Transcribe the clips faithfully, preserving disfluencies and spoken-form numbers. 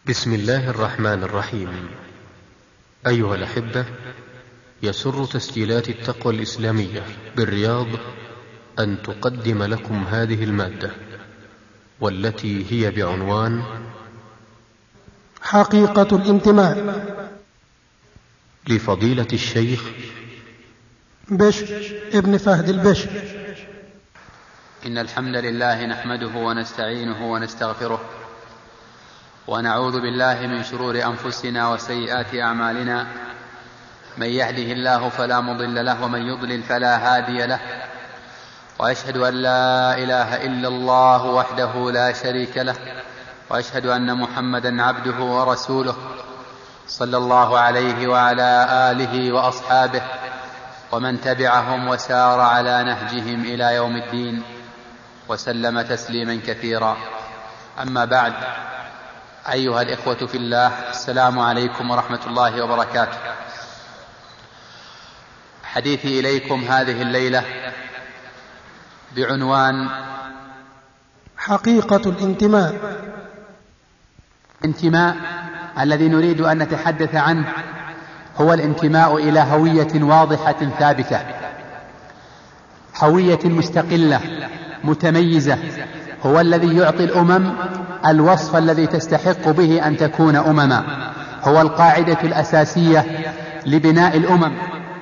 بسم الله الرحمن الرحيم. أيها الأحبة، يسر تسجيلات التقوى الإسلامية بالرياض أن تقدم لكم هذه المادة، والتي هي بعنوان حقيقة الانتماء، لفضيلة الشيخ بشر ابن فهد البشر. إن الحمد لله نحمده ونستعينه ونستغفره، ونعوذ بالله من شرور أنفسنا وسيئات أعمالنا. من يهده الله فلا مضل له، ومن يضلل فلا هادي له، وأشهد أن لا إله إلا الله وحده لا شريك له، وأشهد أن محمدا عبده ورسوله صلى الله عليه وعلى آله وأصحابه ومن تبعهم وسار على نهجهم إلى يوم الدين، وسلم تسليما كثيرا. أما بعد، أيها الإخوة في الله، السلام عليكم ورحمة الله وبركاته. حديثي إليكم هذه الليلة بعنوان حقيقة الانتماء. الانتماء الذي نريد أن نتحدث عنه هو الانتماء إلى هوية واضحة ثابتة، هوية مستقلة متميزة، هو الذي يعطي الأمم الوصف الذي تستحق به أن تكون أمما، هو القاعدة الأساسية لبناء الأمم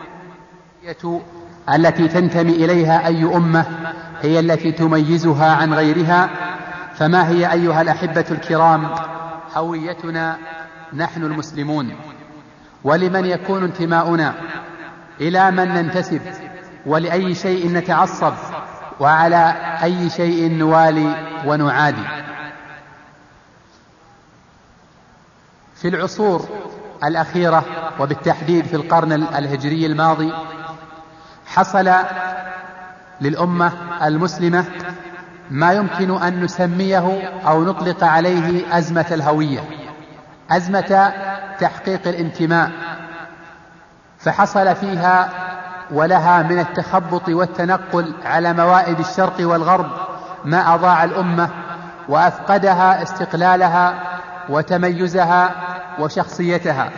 التي تنتمي إليها أي أمة، هي التي تميزها عن غيرها. فما هي أيها الأحبة الكرام هويتنا نحن المسلمون؟ ولمن يكون انتماؤنا؟ إلى من ننتسب؟ ولأي شيء نتعصب؟ وعلى أي شيء نوالي ونعادي؟ في العصور الأخيرة، وبالتحديد في القرن الهجري الماضي، حصل للأمة المسلمة ما يمكن أن نسميه أو نطلق عليه أزمة الهوية، أزمة تحقيق الانتماء. فحصل فيها ولها من التخبط والتنقل على موائد الشرق والغرب ما أضاع الأمة وأفقدها استقلالها وتميزها وشخصيتها.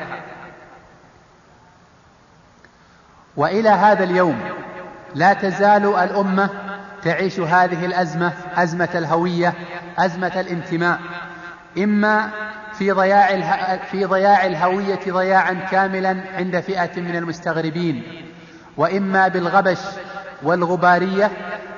وإلى هذا اليوم لا تزال الأمة تعيش هذه الأزمة، أزمة الهوية، أزمة الانتماء، إما في ضياع في ضياع الهوية ضياعا كاملا عند فئة من المستغربين، وإما بالغبش والغبارية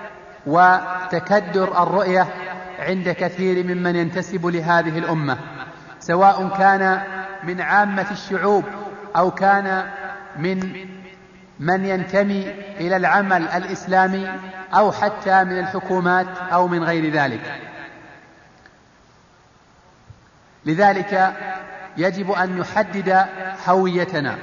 وتكدر الرؤية عند كثير ممن ينتسب لهذه الأمة، سواء كان من عامة الشعوب أو كان من من ينتمي إلى العمل الإسلامي أو حتى من الحكومات أو من غير ذلك. لذلك يجب أن نحدد هويتنا،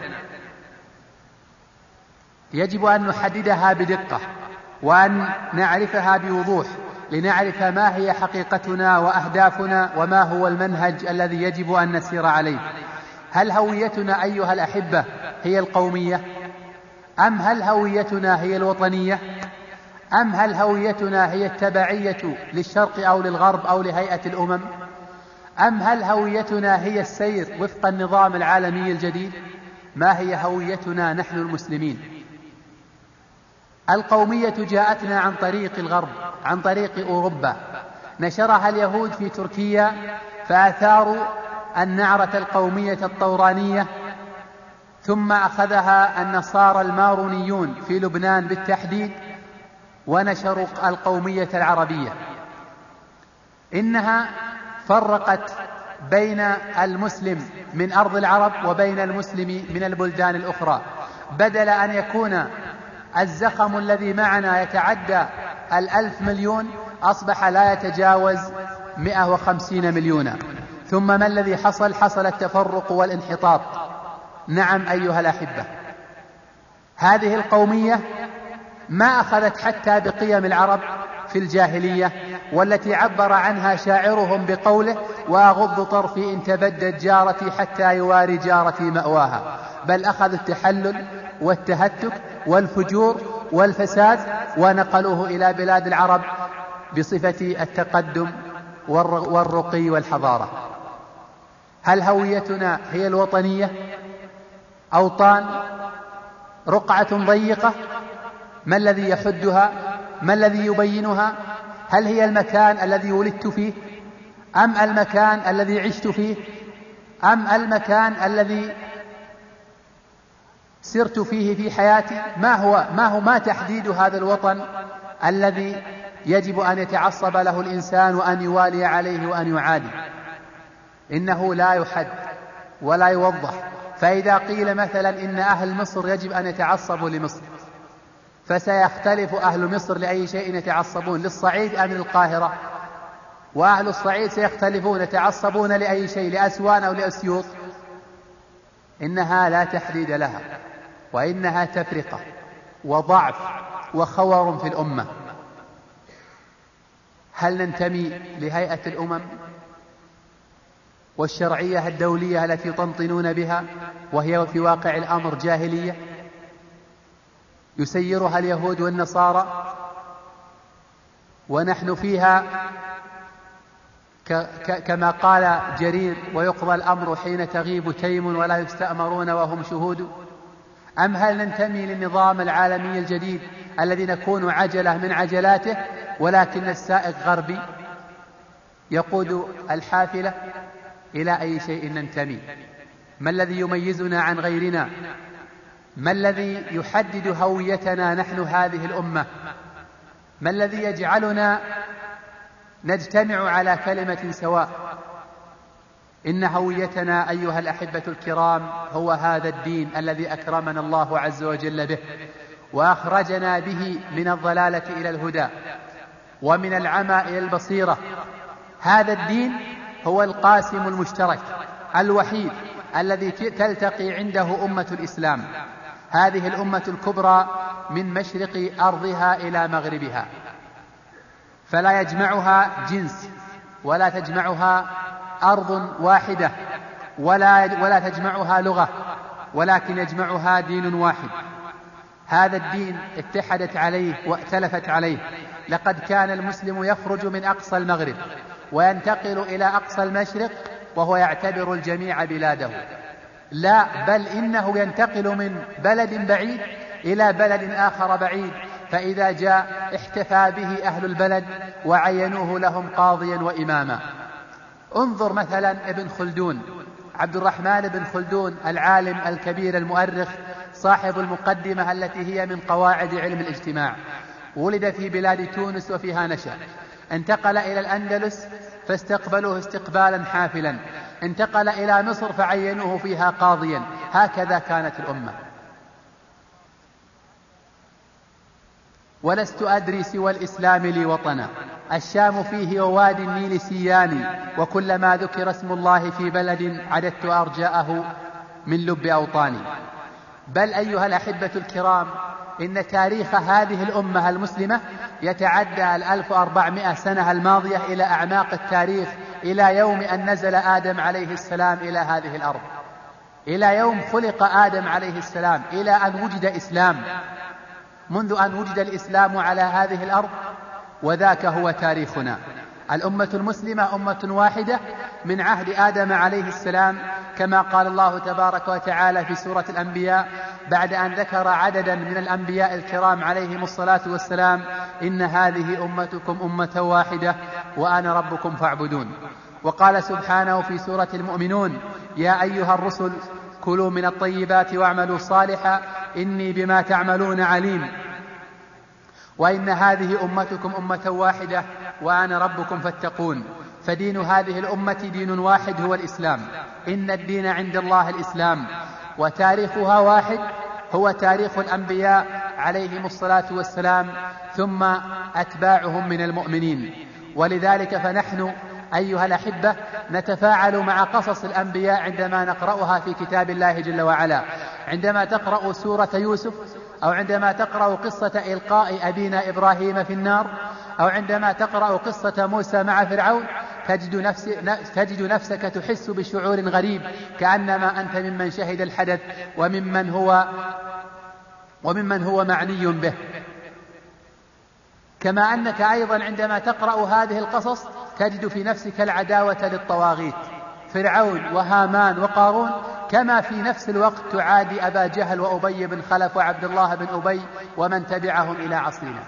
يجب أن نحددها بدقة وأن نعرفها بوضوح، لنعرف ما هي حقيقتنا وأهدافنا وما هو المنهج الذي يجب أن نسير عليه. هل هويتنا أيها الأحبة هي القومية؟ أم هل هويتنا هي الوطنية؟ أم هل هويتنا هي التبعية للشرق أو للغرب أو لهيئة الأمم؟ أم هل هويتنا هي السير وفق النظام العالمي الجديد؟ ما هي هويتنا نحن المسلمين؟ القومية جاءتنا عن طريق الغرب، عن طريق أوروبا، نشرها اليهود في تركيا فأثاروا النعرة القومية الطورانية، ثم أخذها النصارى المارونيون في لبنان بالتحديد ونشروا القومية العربية. إنها فرقت بين المسلم من أرض العرب وبين المسلم من البلدان الأخرى، بدل أن يكون الزخم الذي معنا يتعدى الألف مليون أصبح لا يتجاوز مئة وخمسين مليونا. ثم ما الذي حصل؟ حصل التفرق والانحطاط. نعم أيها الأحبة، هذه القومية ما أخذت حتى بقيم العرب في الجاهلية، والتي عبر عنها شاعرهم بقوله: وأغض طرفي إن تبدت جارتي حتى يواري جارتي مأواها. بل أخذ التحلل والتهتك والفجور والفساد ونقلوه إلى بلاد العرب بصفة التقدم والرقي والحضارة. هل هويتنا هي الوطنية؟ أوطان؟ رقعة ضيقة؟ ما الذي يحدها؟ ما الذي يبينها؟ هل هي المكان الذي ولدت فيه، أم المكان الذي عشت فيه، أم المكان الذي سرت فيه في حياتي؟ ما هو ما هو ما تحديد هذا الوطن الذي يجب أن يتعصب له الإنسان وأن يوالي عليه وأن يعادي؟ إنه لا يحد ولا يوضح. فإذا قيل مثلا إن أهل مصر يجب أن يتعصبوا لمصر، فسيختلف أهل مصر لأي شيء يتعصبون، للصعيد أم للقاهرة؟ وأهل الصعيد سيختلفون، يتعصبون لأي شيء، لأسوان أو لأسيوط؟ إنها لا تحديد لها، وإنها تفرقة وضعف وخور في الأمة. هل ننتمي لهيئة الأمم والشرعية الدولية التي يطنطنون بها وهي في واقع الأمر جاهلية يسيرها اليهود والنصارى، ونحن فيها كما قال جرير: ويقضى الأمر حين تغيب تيم ولا يستأمرون وهم شهود؟ أم هل ننتمي للنظام العالمي الجديد الذي نكون عجلة من عجلاته ولكن السائق غربي يقود الحافلة؟ إلى أي شيء ننتمي؟ ما الذي يميزنا عن غيرنا؟ ما الذي يحدد هويتنا نحن هذه الأمة؟ ما الذي يجعلنا نجتمع على كلمة سواء؟ إن هويتنا أيها الأحبة الكرام هو هذا الدين الذي أكرمنا الله عز وجل به، وأخرجنا به من الضلالة إلى الهدى ومن العمى إلى البصيرة. هذا الدين هو القاسم المشترك الوحيد الذي تلتقي عنده أمة الإسلام، هذه الأمة الكبرى، من مشرق أرضها إلى مغربها، فلا يجمعها جنس، ولا تجمعها أرض واحدة، ولا, ولا تجمعها لغة، ولكن يجمعها دين واحد. هذا الدين اتحدت عليه وائتلفت عليه. لقد كان المسلم يخرج من أقصى المغرب وينتقل إلى أقصى المشرق وهو يعتبر الجميع بلاده، لا بل إنه ينتقل من بلد بعيد إلى بلد آخر بعيد، فإذا جاء احتفى به أهل البلد وعينوه لهم قاضيا وإماما. انظر مثلا ابن خلدون، عبد الرحمن بن خلدون، العالم الكبير المؤرخ صاحب المقدمة التي هي من قواعد علم الاجتماع، ولد في بلاد تونس وفيها نشأ، انتقل إلى الأندلس فاستقبلوه استقبالا حافلا، انتقل إلى مصر فعينوه فيها قاضيا. هكذا كانت الأمة. ولست أدري سوى الإسلام لي وطنا، الشام فيه ووادي النيل سياني، وكلما ذكر اسم الله في بلد عددت أرجاءه من لب أوطاني. بل أيها الأحبة الكرام، إن تاريخ هذه الأمة المسلمة يتعدى الألف وأربعمائة سنة الماضية إلى أعماق التاريخ، إلى يوم أن نزل آدم عليه السلام إلى هذه الأرض، إلى يوم خلق آدم عليه السلام، إلى أن وجد إسلام، منذ أن وجد الإسلام على هذه الأرض، وذاك هو تاريخنا. الأمة المسلمة أمة واحدة من عهد آدم عليه السلام، كما قال الله تبارك وتعالى في سورة الأنبياء بعد أن ذكر عددا من الأنبياء الكرام عليهم الصلاة والسلام: إن هذه أمتكم أمة واحدة وأنا ربكم فاعبدون. وقال سبحانه في سورة المؤمنون: يا أيها الرسل كلوا من الطيبات واعملوا صالحا إني بما تعملون عليم. وإن هذه أمتكم أمة واحدة وأنا ربكم فاتقون. فدين هذه الأمة دين واحد هو الإسلام، إن الدين عند الله الإسلام، وتاريخها واحد هو تاريخ الأنبياء عليهم الصلاة والسلام ثم أتباعهم من المؤمنين. ولذلك فنحن أيها الأحبة نتفاعل مع قصص الأنبياء عندما نقرأها في كتاب الله جل وعلا. عندما تقرأ سورة يوسف، أو عندما تقرأ قصة إلقاء أبينا إبراهيم في النار، أو عندما تقرأ قصة موسى مع فرعون، تجد, نفس تجد نفسك تحس بشعور غريب، كأنما أنت ممن شهد الحدث وممن هو, وممن هو معني به. كما أنك أيضا عندما تقرأ هذه القصص تجد في نفسك العداوة للطواغيت، فرعون وهامان وقارون، كما في نفس الوقت تعادي أبا جهل وأبي بن خلف وعبد الله بن أبي ومن تبعهم إلى عصرنا.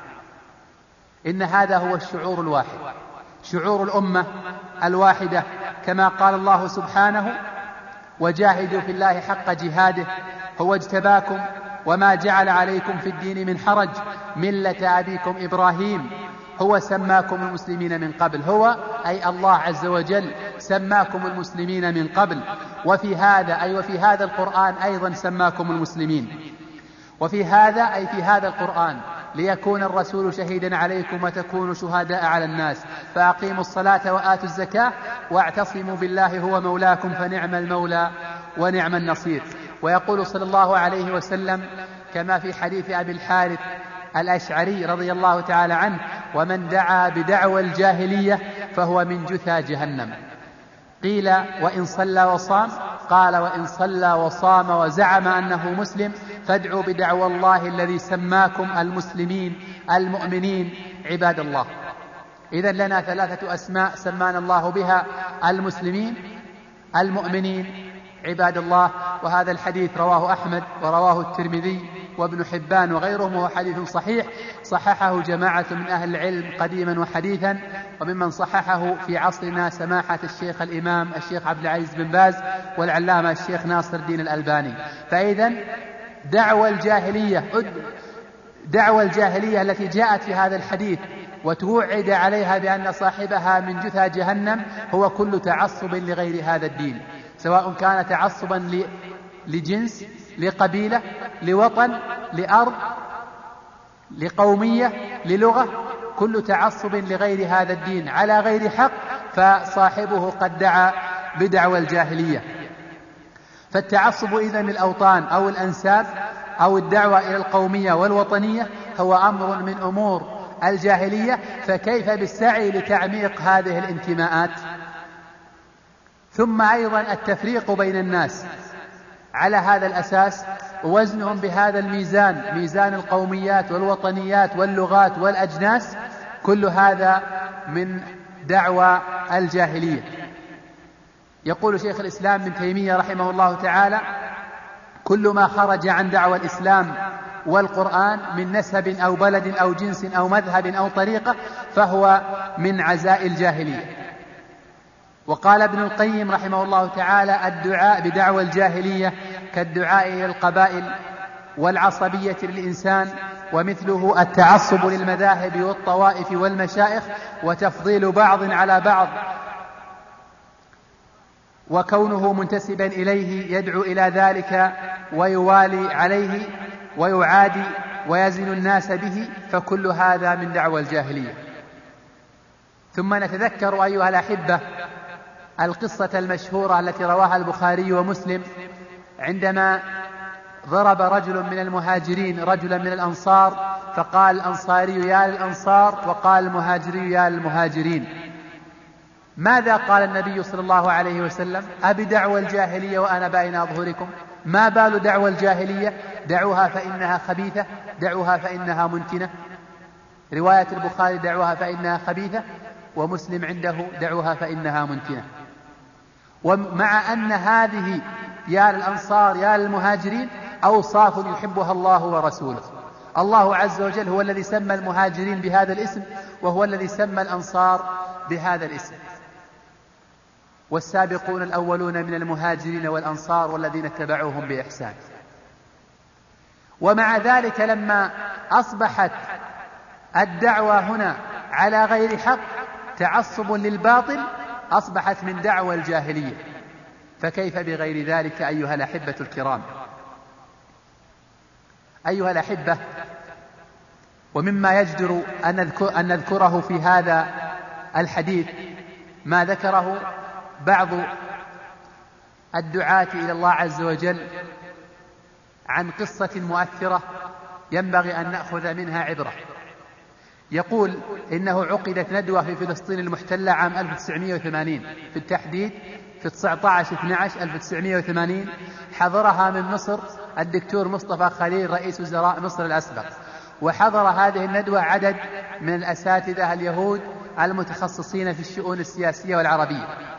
إن هذا هو الشعور الواحد، شعور الأمة الواحدة، كما قال الله سبحانه: وجاهدوا في الله حق جهاده هو اجتباكم وما جعل عليكم في الدين من حرج ملة أبيكم إبراهيم هو سماكم المسلمين من قبل. هو أي الله عز وجل سماكم المسلمين من قبل، وفي هذا أي وفي هذا القرآن أيضا سماكم المسلمين. وفي هذا أي في هذا القرآن ليكون الرسول شهيدا عليكم وتكونوا شهداء على الناس فأقيموا الصلاة وآتوا الزكاة واعتصموا بالله هو مولاكم فنعم المولى ونعم النصير. ويقول صلى الله عليه وسلم كما في حديث أبي الحارث الأشعري رضي الله تعالى عنه: ومن دعا بدعوى الجاهلية فهو من جثى جهنم. قيل: وإن صلى وصام؟ قال: وإن صلى وصام وزعم أنه مسلم فادعوا بدعوى الله الذي سماكم المسلمين المؤمنين عباد الله. إذن لنا ثلاثة أسماء سمانا الله بها: المسلمين، المؤمنين، عباد الله. وهذا الحديث رواه أحمد ورواه الترمذي وابن حبان وغيرهم، وهو حديث صحيح صححه جماعة من أهل العلم قديما وحديثا، وممن صححه في عصرنا سماحة الشيخ الإمام الشيخ عبد العزيز بن باز والعلامة الشيخ ناصر الدين الألباني. فإذن دعوى الجاهلية دعوى الجاهلية التي جاءت في هذا الحديث وتوعد عليها بأن صاحبها من جثى جهنم هو كل تعصب لغير هذا الدين، سواء كان تعصبا لجنس، لقبيلة، لوطن، لأرض، لقومية، للغة، كل تعصب لغير هذا الدين على غير حق فصاحبه قد دعا بدعوى الجاهلية. فالتعصب إذن للأوطان أو الأنساب أو الدعوة إلى القومية والوطنية هو أمر من أمور الجاهلية، فكيف بالسعي لتعميق هذه الانتماءات؟ ثم أيضا التفريق بين الناس على هذا الأساس ووزنهم بهذا الميزان، ميزان القوميات والوطنيات واللغات والأجناس، كل هذا من دعوى الجاهلية. يقول شيخ الإسلام ابن تيمية رحمه الله تعالى: كل ما خرج عن دعوى الإسلام والقرآن من نسب أو بلد أو جنس أو مذهب أو طريقة فهو من عزاء الجاهلية. وقال ابن القيم رحمه الله تعالى: الدعاء بدعوى الجاهلية كالدعاء إلى القبائل والعصبية للإنسان، ومثله التعصب للمذاهب والطوائف والمشائخ وتفضيل بعض على بعض، وكونه منتسبا إليه يدعو إلى ذلك ويوالي عليه ويعادي ويزن الناس به، فكل هذا من دعوى الجاهلية. ثم نتذكر أيها الأحبة القصة المشهورة التي رواها البخاري ومسلم عندما ضرب رجل من المهاجرين رجلا من الأنصار فقال الأنصاري: يا للأنصار، وقال المهاجري: يا للمهاجرين. ماذا قال النبي صلى الله عليه وسلم؟ أبي دعوى الجاهلية وأنا بين أظهركم؟ ما بال دعوى الجاهلية؟ دعوها فإنها خبيثة، دعوها فإنها منتنة. رواية البخاري دعوها فإنها خبيثة، ومسلم عنده دعوها فإنها منتنة. ومع أن هذه يا للأنصار يا للمهاجرين أوصاف يحبها الله ورسوله. الله عز وجل هو الذي سمى المهاجرين بهذا الاسم، وهو الذي سمى الأنصار بهذا الاسم. والسابقون الأولون من المهاجرين والأنصار والذين اتبعوهم بإحسان. ومع ذلك لما أصبحت الدعوة هنا على غير حق تعصب للباطل أصبحت من دعوى الجاهلية، فكيف بغير ذلك أيها الأحبة الكرام؟ أيها الأحبة، ومما يجدر أن نذكره في هذا الحديث ما ذكره بعض الدعاة إلى الله عز وجل عن قصة مؤثرة ينبغي أن نأخذ منها عبرة. يقول إنه عقدت ندوة في فلسطين المحتلة عام ألف وتسعمائة وثمانين، في التحديد في تسعة عشر اثنا عشر ألف وتسعمائة وثمانين، حضرها من مصر الدكتور مصطفى خليل رئيس وزراء مصر الأسبق، وحضر هذه الندوة عدد من الأساتذة اليهود المتخصصين في الشؤون السياسية والعربية.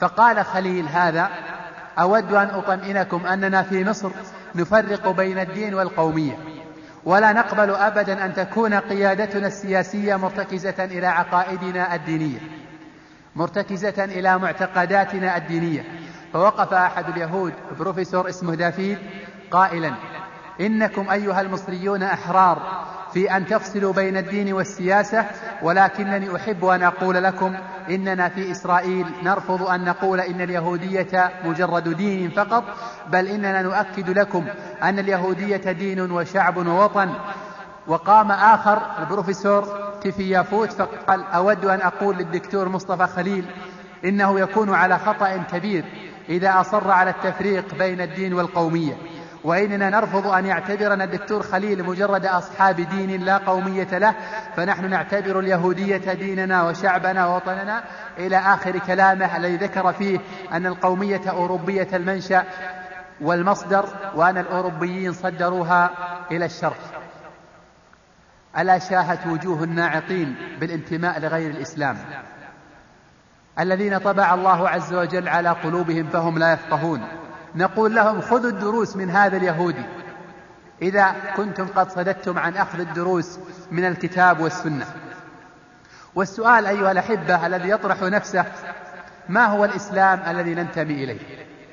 فقال خليل هذا: أود أن أطمئنكم أننا في مصر نفرق بين الدين والقومية، ولا نقبل أبدا أن تكون قيادتنا السياسية مرتكزة إلى عقائدنا الدينية، مرتكزة إلى معتقداتنا الدينية. فوقف أحد اليهود بروفيسور اسمه دافيد قائلا: إنكم أيها المصريون أحرار في أن تفصلوا بين الدين والسياسة، ولكنني أحب أن أقول لكم إننا في إسرائيل نرفض أن نقول إن اليهودية مجرد دين فقط، بل إننا نؤكد لكم أن اليهودية دين وشعب ووطن. وقام آخر البروفيسور تيفي يافوت فقال: أود أن أقول للدكتور مصطفى خليل إنه يكون على خطأ كبير إذا أصر على التفريق بين الدين والقومية، وإننا نرفض أن يعتبرنا الدكتور خليل مجرد أصحاب دين لا قومية له، فنحن نعتبر اليهودية ديننا وشعبنا ووطننا، إلى آخر كلامه الذي ذكر فيه أن القومية أوروبية المنشأ والمصدر، وأن الأوروبيين صدروها إلى الشرق. ألا شاهت وجوه الناعقين بالانتماء لغير الإسلام الذين طبع الله عز وجل على قلوبهم فهم لا يفقهون. نقول لهم: خذوا الدروس من هذا اليهودي إذا كنتم قد صددتم عن أخذ الدروس من الكتاب والسنة. والسؤال أيها الأحبة الذي يطرح نفسه: ما هو الإسلام الذي ننتمي إليه؟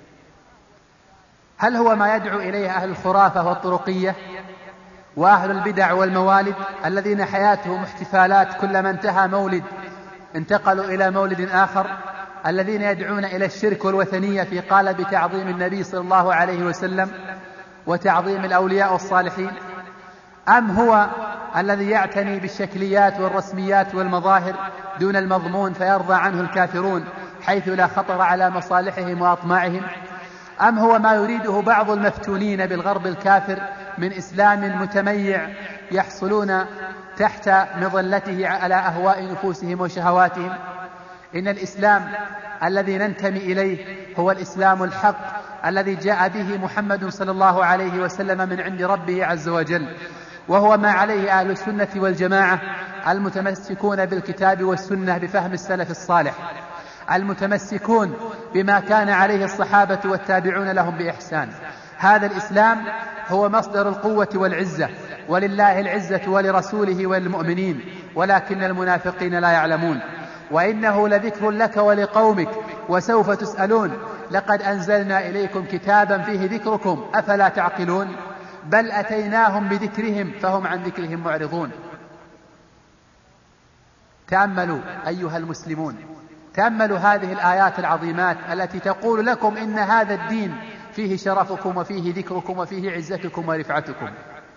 هل هو ما يدعو إليه أهل الخرافة والطرقية وأهل البدع والموالد الذين حياتهم احتفالات، كلما انتهى مولد انتقلوا إلى مولد آخر، الذين يدعون إلى الشرك والوثنية في قالب تعظيم النبي صلى الله عليه وسلم وتعظيم الأولياء والصالحين؟ أم هو الذي يعتني بالشكليات والرسميات والمظاهر دون المضمون فيرضى عنه الكافرون حيث لا خطر على مصالحهم وأطماعهم؟ أم هو ما يريده بعض المفتونين بالغرب الكافر من إسلام متميع يحصلون تحت مظلته على أهواء نفوسهم وشهواتهم؟ إن الإسلام الذي ننتمي إليه هو الإسلام الحق الذي جاء به محمد صلى الله عليه وسلم من عند ربه عز وجل، وهو ما عليه أهل السنة والجماعة المتمسكون بالكتاب والسنة بفهم السلف الصالح، المتمسكون بما كان عليه الصحابة والتابعون لهم بإحسان. هذا الإسلام هو مصدر القوة والعزة، ولله العزة ولرسوله والمؤمنين ولكن المنافقين لا يعلمون. وإنه لذكر لك ولقومك وسوف تسألون، لقد أنزلنا إليكم كتابا فيه ذكركم أفلا تعقلون؟ بل أتيناهم بذكرهم فهم عن ذكرهم معرضون. تأملوا أيها المسلمون، تأملوا هذه الآيات العظيمات التي تقول لكم إن هذا الدين فيه شرفكم وفيه ذكركم وفيه عزتكم ورفعتكم.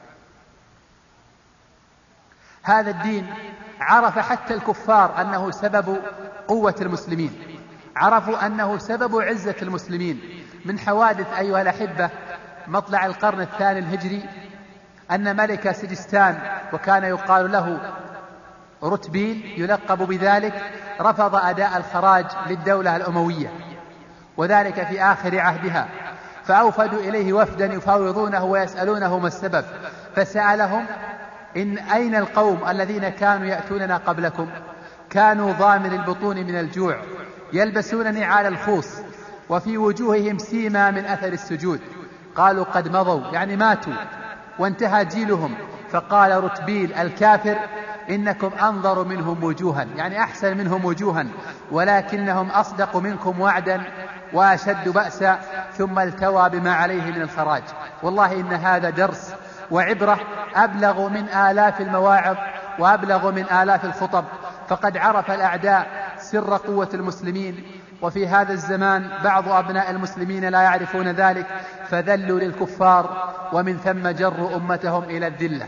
هذا الدين عرف حتى الكفار أنه سبب قوة المسلمين، عرفوا أنه سبب عزة المسلمين. من حوادث أيها الأحبة مطلع القرن الثاني الهجري أن ملك سجستان وكان يقال له رتبيل يلقب بذلك رفض أداء الخراج للدولة الأموية، وذلك في آخر عهدها، فأوفدوا إليه وفدا يفاوضونه ويسألونه ما السبب، فسألهم: إن أين القوم الذين كانوا يأتوننا قبلكم؟ كانوا ضامن البطون من الجوع، يلبسون نعال الخوص، وفي وجوههم سيما من أثر السجود. قالوا: قد مضوا، يعني ماتوا وانتهى جيلهم. فقال رتبيل الكافر: إنكم أنظر منهم وجوها، يعني أحسن منهم وجوها، ولكنهم أصدق منكم وعدا وأشد بأسا. ثم التوى بما عليه من الخراج. والله إن هذا درس وعبرة أبلغ من آلاف المواعظ وأبلغ من آلاف الخطب. فقد عرف الأعداء سر قوة المسلمين، وفي هذا الزمان بعض أبناء المسلمين لا يعرفون ذلك، فذلوا للكفار ومن ثم جروا أمتهم إلى الذلة.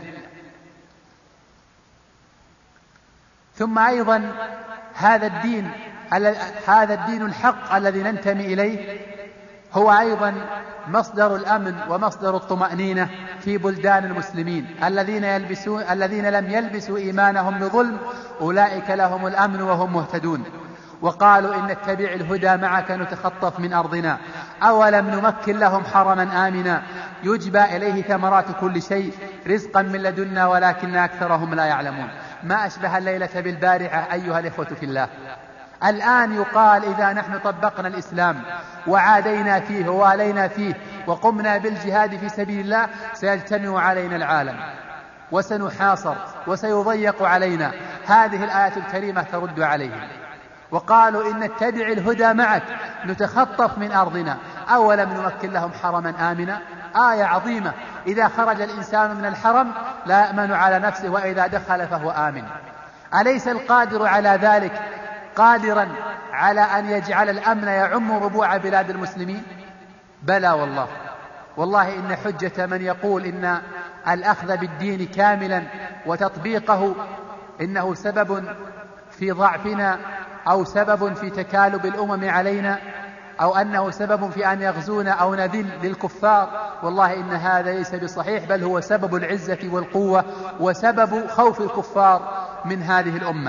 ثم أيضا هذا الدين هذا الدين الحق الذي ننتمي إليه هو أيضا مصدر الأمن ومصدر الطمأنينة في بلدان المسلمين الذين يلبسون الذين لم يلبسوا إيمانهم بظلم، أولئك لهم الأمن وهم مهتدون. وقالوا: إن نتبع الهدى معك نتخطف من أرضنا، أولم نمكن لهم حرما آمنا يجبى إليه ثمرات كل شيء رزقا من لدنا ولكن أكثرهم لا يعلمون. ما أشبه الليلة بالبارحة أيها الإخوة في الله. الآن يقال إذا نحن طبقنا الإسلام وعادينا فيه ووالينا فيه وقمنا بالجهاد في سبيل الله سيجتمع علينا العالم وسنحاصر وسيضيق علينا. هذه الآية الكريمة ترد عليهم، وقالوا إن نتبع الهدى معك نتخطف من أرضنا أولم نمكن لهم حرما آمنا. آية عظيمة، إذا خرج الإنسان من الحرم لا يأمن على نفسه وإذا دخل فهو آمن. أليس القادر على ذلك قادرا على أن يجعل الأمن يعم ربوع بلاد المسلمين؟ بلى والله. والله إن حجة من يقول إن الأخذ بالدين كاملا وتطبيقه إنه سبب في ضعفنا أو سبب في تكالب الأمم علينا أو أنه سبب في أن يغزونا أو نذل للكفار، والله إن هذا ليس بصحيح، بل هو سبب العزة والقوة وسبب خوف الكفار من هذه الأمة.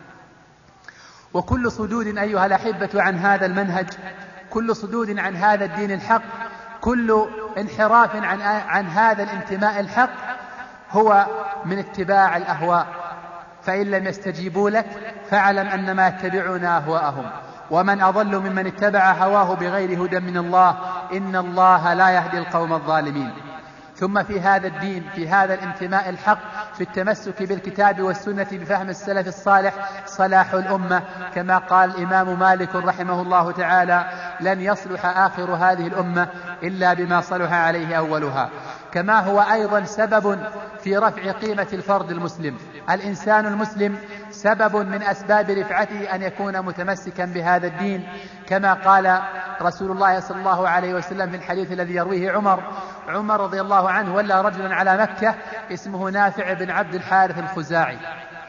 وكل صدود أيها الأحبة عن هذا المنهج، كل صدود عن هذا الدين الحق، كل انحراف عن, عن هذا الانتماء الحق هو من اتباع الأهواء. فإن لم يستجيبوا لك فاعلم أنما يتبعون أهواءهم، ومن أضل ممن اتبع هواه بغير هدى من الله إن الله لا يهدي القوم الظالمين. ثم في هذا الدين، في هذا الانتماء الحق، في التمسك بالكتاب والسنة بفهم السلف الصالح صلاح الأمة، كما قال الإمام مالك رحمه الله تعالى: لن يصلح آخر هذه الأمة إلا بما صلح عليه أولها. كما هو أيضا سبب في رفع قيمة الفرد المسلم. الإنسان المسلم سبب من أسباب رفعته أن يكون متمسكا بهذا الدين، كما قال رسول الله صلى الله عليه وسلم في الحديث الذي يرويه عمر عمر رضي الله عنه: ولى رجلا على مكة اسمه نافع بن عبد الحارث الخزاعي.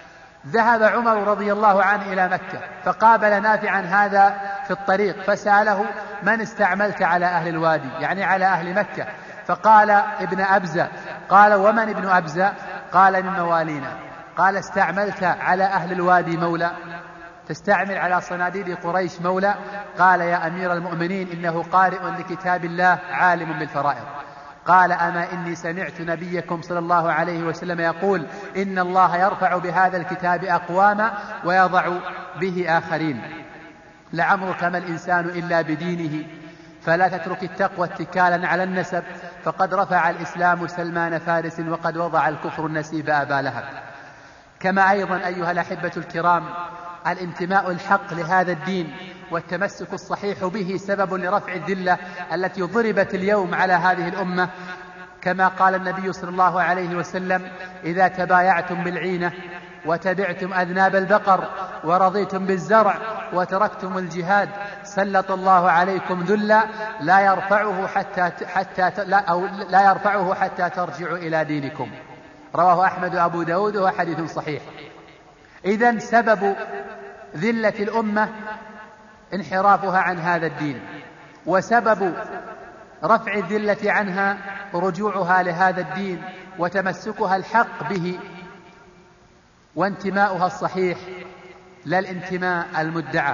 ذهب عمر رضي الله عنه إلى مكة فقابل نافعا هذا في الطريق فسأله: من استعملت على أهل الوادي؟ يعني على أهل مكة. فقال: ابن أبزة. قال: ومن ابن أبزة؟ قال: من موالينا. قال: استعملت على أهل الوادي مولى؟ تستعمل على صناديد قريش مولى؟ قال: يا أمير المؤمنين إنه قارئ لكتاب الله عالم بالفرائض. قال: أما إني سمعت نبيكم صلى الله عليه وسلم يقول: إن الله يرفع بهذا الكتاب أقواما ويضع به آخرين، لعمرك ما الإنسان إلا بدينه، فلا تترك التقوى اتكالا على النسب، فقد رفع الإسلام سلمان فارس وقد وضع الكفر النسيب أبا لهب. كما أيضا أيها الأحبة الكرام الانتماء الحق لهذا الدين والتمسك الصحيح به سبب لرفع الذلة التي ضربت اليوم على هذه الأمة، كما قال النبي صلى الله عليه وسلم: إذا تبايعتم بالعينة وتبعتم أذناب البقر ورضيتم بالزرع وتركتم الجهاد سلط الله عليكم ذلا لا يرفعه حتى حتى لا أو لا يرفعه حتى ترجعوا إلى دينكم. رواه أحمد وأبو داود وهو حديث صحيح. إذن سبب ذلة الأمة انحرافها عن هذا الدين، وسبب رفع الذلة عنها رجوعها لهذا الدين وتمسكها الحق به وانتماؤها الصحيح لا الانتماء المدعى.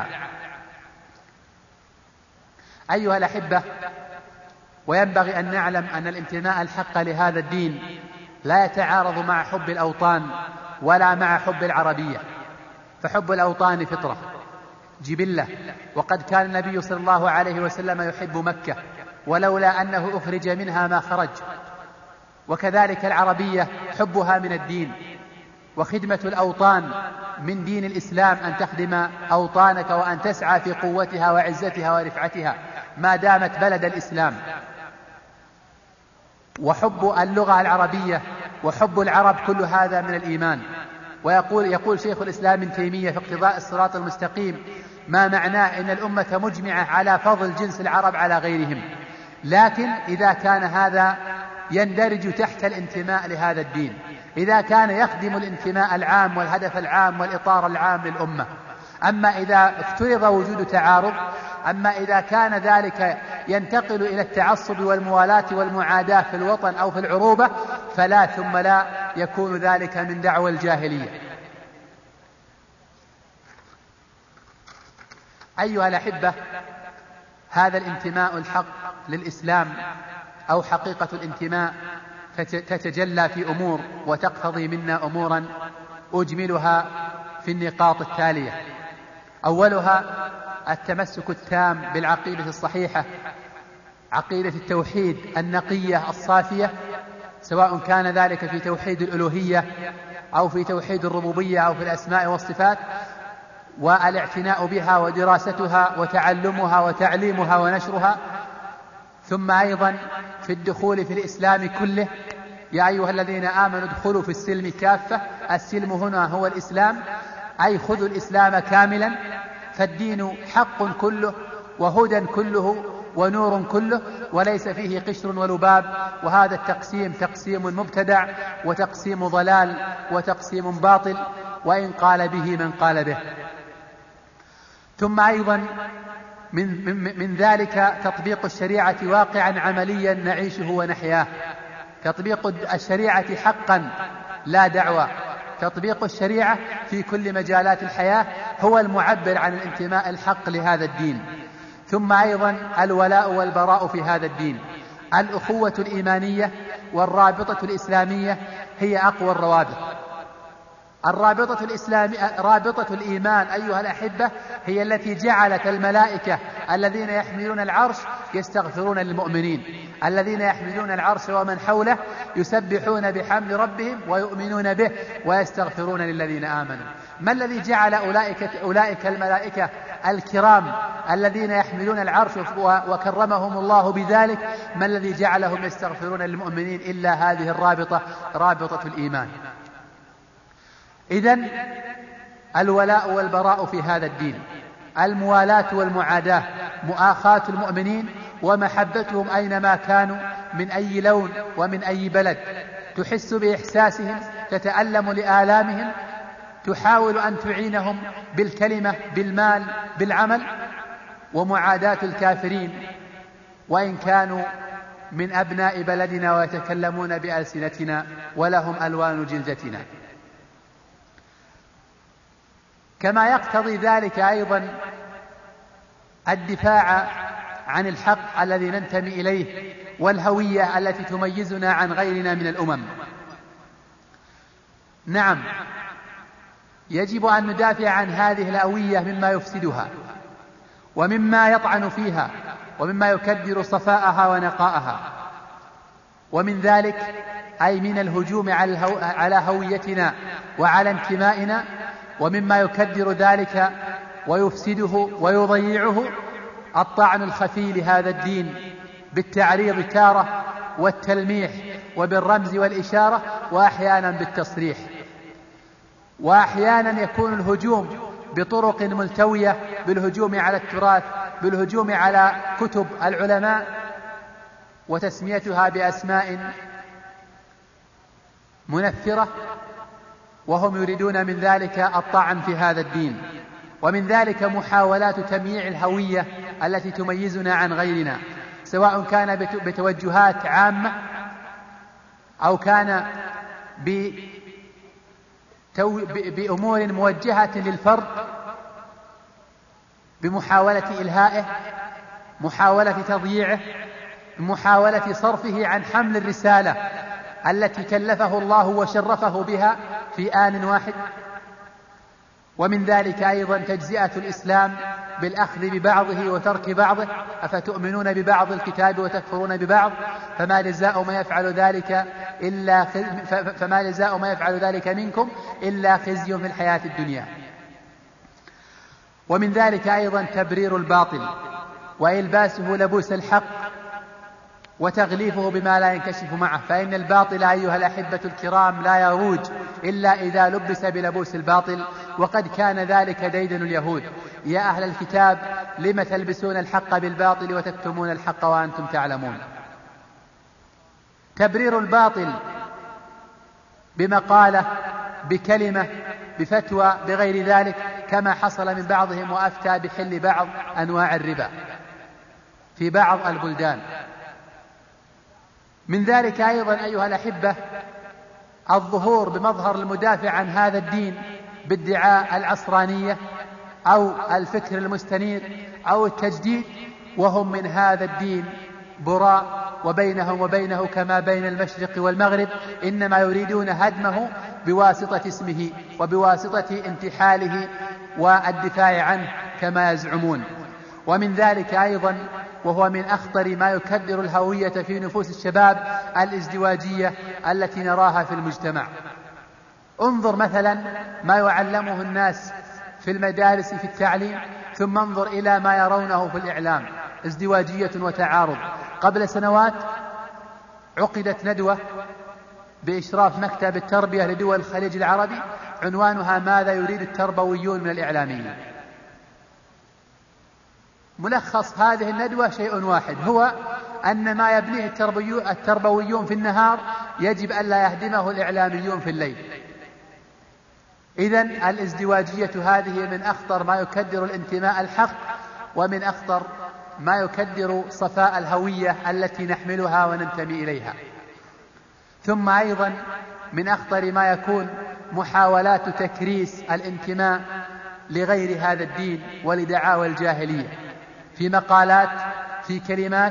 أيها الأحبة، وينبغي أن نعلم أن الانتماء الحق لهذا الدين لا يتعارض مع حب الأوطان ولا مع حب العربية، فحب الأوطان فطرة جبلة، وقد كان النبي صلى الله عليه وسلم يحب مكة ولولا أنه أخرج منها ما خرج. وكذلك العربية حبها من الدين، وخدمة الأوطان من دين الإسلام أن تخدم أوطانك وأن تسعى في قوتها وعزتها ورفعتها ما دامت بلد الإسلام. وحب اللغة العربية وحب العرب كل هذا من الإيمان. ويقول يقول شيخ الإسلام ابن تيمية في اقتضاء الصراط المستقيم: ما معناه إن الأمة مجمعة على فضل جنس العرب على غيرهم، لكن إذا كان هذا يندرج تحت الانتماء لهذا الدين، إذا كان يخدم الانتماء العام والهدف العام والإطار العام للأمة. أما إذا افترض وجود تعارض، أما إذا كان ذلك ينتقل إلى التعصب والموالاة والمعاداة في الوطن أو في العروبة فلا ثم لا يكون ذلك من دعوى الجاهلية. أيها الأحبة، هذا الانتماء الحق للإسلام أو حقيقة الانتماء تتجلى في أمور وتقتضي منا أمورا أجملها في النقاط التالية. أولها التمسك التام بالعقيدة الصحيحة، عقيدة التوحيد النقية الصافية، سواء كان ذلك في توحيد الألوهية أو في توحيد الربوبية أو في الأسماء والصفات، والاعتناء بها ودراستها وتعلمها وتعليمها ونشرها. ثم أيضا في الدخول في الإسلام كله، يا أيها الذين آمنوا ادخلوا في السلم كافة. السلم هنا هو الإسلام، أي خذوا الإسلام كاملا، فالدين حق كله وهدى كله ونور كله، وليس فيه قشر ولباب. وهذا التقسيم تقسيم مبتدع وتقسيم ضلال وتقسيم باطل، وإن قال به من قال به. ثم أيضا من, من, من ذلك تطبيق الشريعة واقعا عمليا نعيشه ونحياه. تطبيق الشريعة حقا لا دعوة، تطبيق الشريعة في كل مجالات الحياة هو المعبر عن الانتماء الحق لهذا الدين. ثم أيضا الولاء والبراء في هذا الدين. الأخوة الإيمانية والرابطة الإسلامية هي أقوى الروابط. الرابطة الإسلامية رابطة الإيمان أيها الأحبة هي التي جعلت الملائكة الذين يحملون العرش يستغفرون للمؤمنين، الذين يحملون العرش ومن حوله يسبحون بحمد ربهم ويؤمنون به ويستغفرون للذين آمنوا. ما الذي جعل أولئك, أولئك الملائكة الكرام الذين يحملون العرش وكرمهم الله بذلك، ما الذي جعلهم يستغفرون للمؤمنين إلا هذه الرابطة، رابطة الإيمان. إذن الولاء والبراء في هذا الدين، الموالاة والمعاداة، مؤاخاة المؤمنين ومحبتهم أينما كانوا من أي لون ومن أي بلد، تحس بإحساسهم، تتألم لآلامهم، تحاول أن تعينهم بالكلمة بالمال بالعمل. ومعاداة الكافرين وإن كانوا من أبناء بلدنا ويتكلمون بألسنتنا ولهم ألوان جلدتنا. كما يقتضي ذلك أيضا الدفاع عن الحق الذي ننتمي إليه والهوية التي تميزنا عن غيرنا من الأمم. نعم، يجب أن ندافع عن هذه الهوية مما يفسدها ومما يطعن فيها ومما يكدر صفاءها ونقاءها. ومن ذلك أي من الهجوم على هويتنا وعلى انتمائنا، ومما يكدر ذلك ويفسده ويضيعه الطعن الخفي لهذا الدين بالتعريض تارة والتلميح وبالرمز والإشارة، وأحيانا بالتصريح. وأحيانا يكون الهجوم بطرق ملتوية، بالهجوم على التراث، بالهجوم على كتب العلماء وتسميتها بأسماء منفرة، وهم يريدون من ذلك الطعن في هذا الدين. ومن ذلك محاولات تمييع الهوية التي تميزنا عن غيرنا، سواء كان بتوجهات عامة أو كان بأمور موجهة للفرد بمحاولة إلهائه، محاولة تضييعه، محاولة صرفه عن حمل الرسالة التي كلفه الله وشرفه بها في آن واحد. ومن ذلك أيضا تجزئة الإسلام بالأخذ ببعضه وترك بعضه. أفتؤمنون ببعض الكتاب وتكفرون ببعض فما جزاء ما يفعل ذلك إلا فما جزاء ما يفعل ذلك منكم إلا خزي في الحياة الدنيا. ومن ذلك أيضا تبرير الباطل وإلباسه لبوس الحق وتغليفه بما لا ينكشف معه، فإن الباطل أيها الأحبة الكرام لا يروج إلا إذا لبس بلبوس الباطل، وقد كان ذلك ديدن اليهود: يا أهل الكتاب لم تلبسون الحق بالباطل وتكتمون الحق وأنتم تعلمون. تبرير الباطل بمقالة، بكلمة، بفتوى، بغير ذلك، كما حصل من بعضهم وأفتى بحل بعض أنواع الربا في بعض البلدان. من ذلك أيضا أيها الأحبة الظهور بمظهر المدافع عن هذا الدين بادعاء العصرانية أو الفكر المستنير أو التجديد، وهم من هذا الدين براء، وبينهم وبينه كما بين المشرق والمغرب، إنما يريدون هدمه بواسطة اسمه وبواسطة انتحاله والدفاع عنه كما يزعمون. ومن ذلك أيضا، وهو من أخطر ما يكدر الهوية في نفوس الشباب، الازدواجية التي نراها في المجتمع. انظر مثلا ما يعلمه الناس في المدارس في التعليم، ثم انظر إلى ما يرونه في الإعلام، ازدواجية وتعارض. قبل سنوات عقدت ندوة بإشراف مكتب التربية لدول الخليج العربي، عنوانها ماذا يريد التربويون من الإعلاميين. ملخص هذه الندوة شيء واحد، هو أن ما يبنيه التربويون في النهار يجب أن لا يهدمه الإعلاميون في الليل. إذن الازدواجية هذه من أخطر ما يكدر الانتماء الحق، ومن أخطر ما يكدر صفاء الهوية التي نحملها وننتمي إليها. ثم أيضا من أخطر ما يكون محاولات تكريس الانتماء لغير هذا الدين ولدعاوى الجاهلية، في مقالات، في كلمات،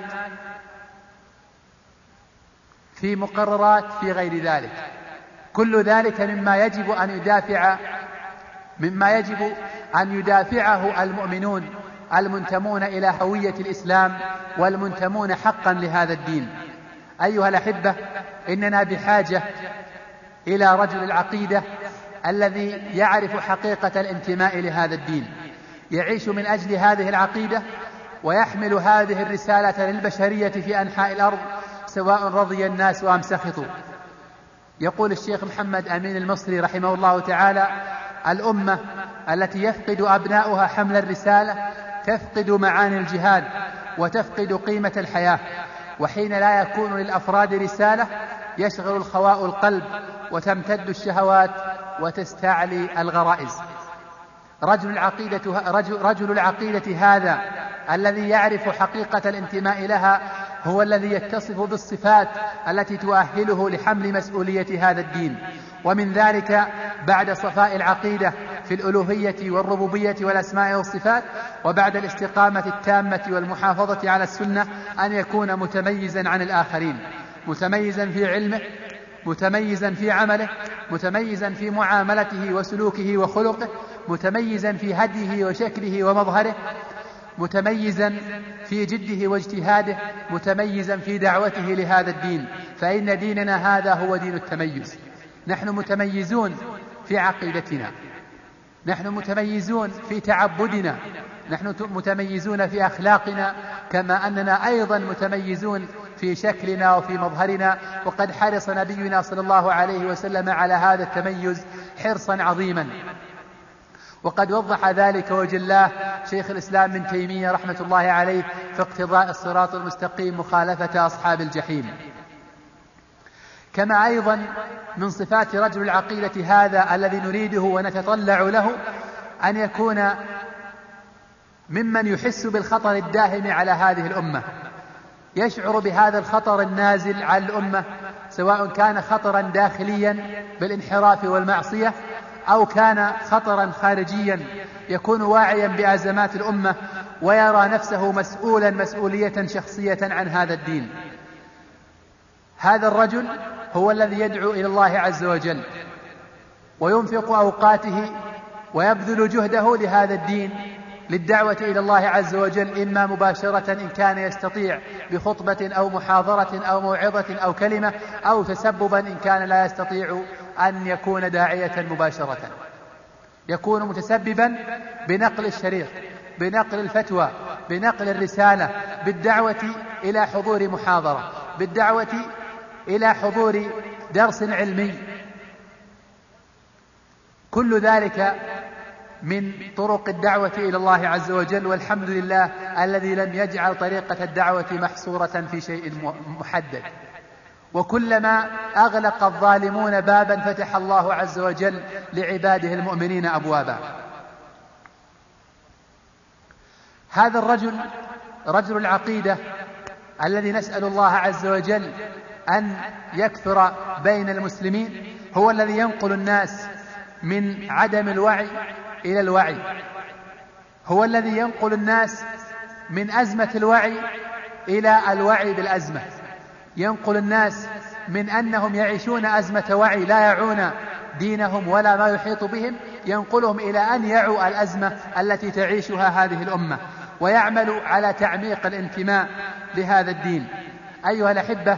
في مقررات، في غير ذلك. كل ذلك مما يجب أن يدافع مما يجب أن يدافعه المؤمنون المنتمون إلى هوية الإسلام والمنتمون حقا لهذا الدين. أيها الأحبة، إننا بحاجة إلى رجل العقيدة الذي يعرف حقيقة الانتماء لهذا الدين، يعيش من أجل هذه العقيدة ويحمل هذه الرسالة للبشرية في أنحاء الأرض، سواء رضي الناس أم سخطوا. يقول الشيخ محمد أمين المصري رحمه الله تعالى: الأمة التي يفقد أبناؤها حمل الرسالة تفقد معاني الجهاد وتفقد قيمة الحياة، وحين لا يكون للأفراد رسالة يشغل الخواء القلب وتمتد الشهوات وتستعلي الغرائز. رجل العقيدة, رجل, رجل العقيدة هذا الذي يعرف حقيقة الانتماء لها هو الذي يتصف بالصفات التي تؤهله لحمل مسؤولية هذا الدين. ومن ذلك بعد صفاء العقيدة في الألوهية والربوبية والأسماء والصفات، وبعد الاستقامة التامة والمحافظة على السنة، أن يكون متميزا عن الآخرين، متميزا في علمه، متميزا في عمله، متميزا في معاملته وسلوكه وخلقه، متميزا في هديه وشكله ومظهره، متميزا في جده واجتهاده، متميزا في دعوته لهذا الدين. فإن ديننا هذا هو دين التميز. نحن متميزون في عقيدتنا، نحن متميزون في تعبدنا، نحن متميزون في أخلاقنا، كما أننا أيضا متميزون في شكلنا وفي مظهرنا. وقد حرص نبينا صلى الله عليه وسلم على هذا التميز حرصا عظيما، وقد وضح ذلك وجلاه شيخ الإسلام ابن تيمية رحمة الله عليه في اقتضاء الصراط المستقيم مخالفة أصحاب الجحيم. كما أيضا من صفات رجل العقيدة هذا الذي نريده ونتطلع له أن يكون ممن يحس بالخطر الداهم على هذه الأمة، يشعر بهذا الخطر النازل على الأمة، سواء كان خطرا داخليا بالانحراف والمعصية، أو كان خطرا خارجيا يكون واعيا بأزمات الأمة ويرى نفسه مسؤولا مسؤولية شخصية عن هذا الدين. هذا الرجل هو الذي يدعو إلى الله عز وجل وينفق أوقاته ويبذل جهده لهذا الدين، للدعوة إلى الله عز وجل، إما مباشرة إن كان يستطيع بخطبة أو محاضرة أو موعظة أو كلمة، أو تسببا إن كان لا يستطيع أن يكون داعية مباشرة. يكون متسببا بنقل الشريط، بنقل الفتوى، بنقل الرسالة، بالدعوة إلى حضور محاضرة، بالدعوة إلى حضور درس علمي. كل ذلك من طرق الدعوة إلى الله عز وجل، والحمد لله الذي لم يجعل طريقة الدعوة محصورة في شيء محدد. وكلما أغلق الظالمون بابا فتح الله عز وجل لعباده المؤمنين أبوابا. هذا الرجل رجل العقيدة الذي نسأل الله عز وجل أن يكثر بين المسلمين هو الذي ينقل الناس من عدم الوعي إلى الوعي، هو الذي ينقل الناس من أزمة الوعي إلى الوعي بالأزمة، ينقل الناس من أنهم يعيشون أزمة وعي لا يعون دينهم ولا ما يحيط بهم، ينقلهم إلى أن يعوا الأزمة التي تعيشها هذه الأمة، ويعمل على تعميق الانتماء لهذا الدين. أيها الأحبة،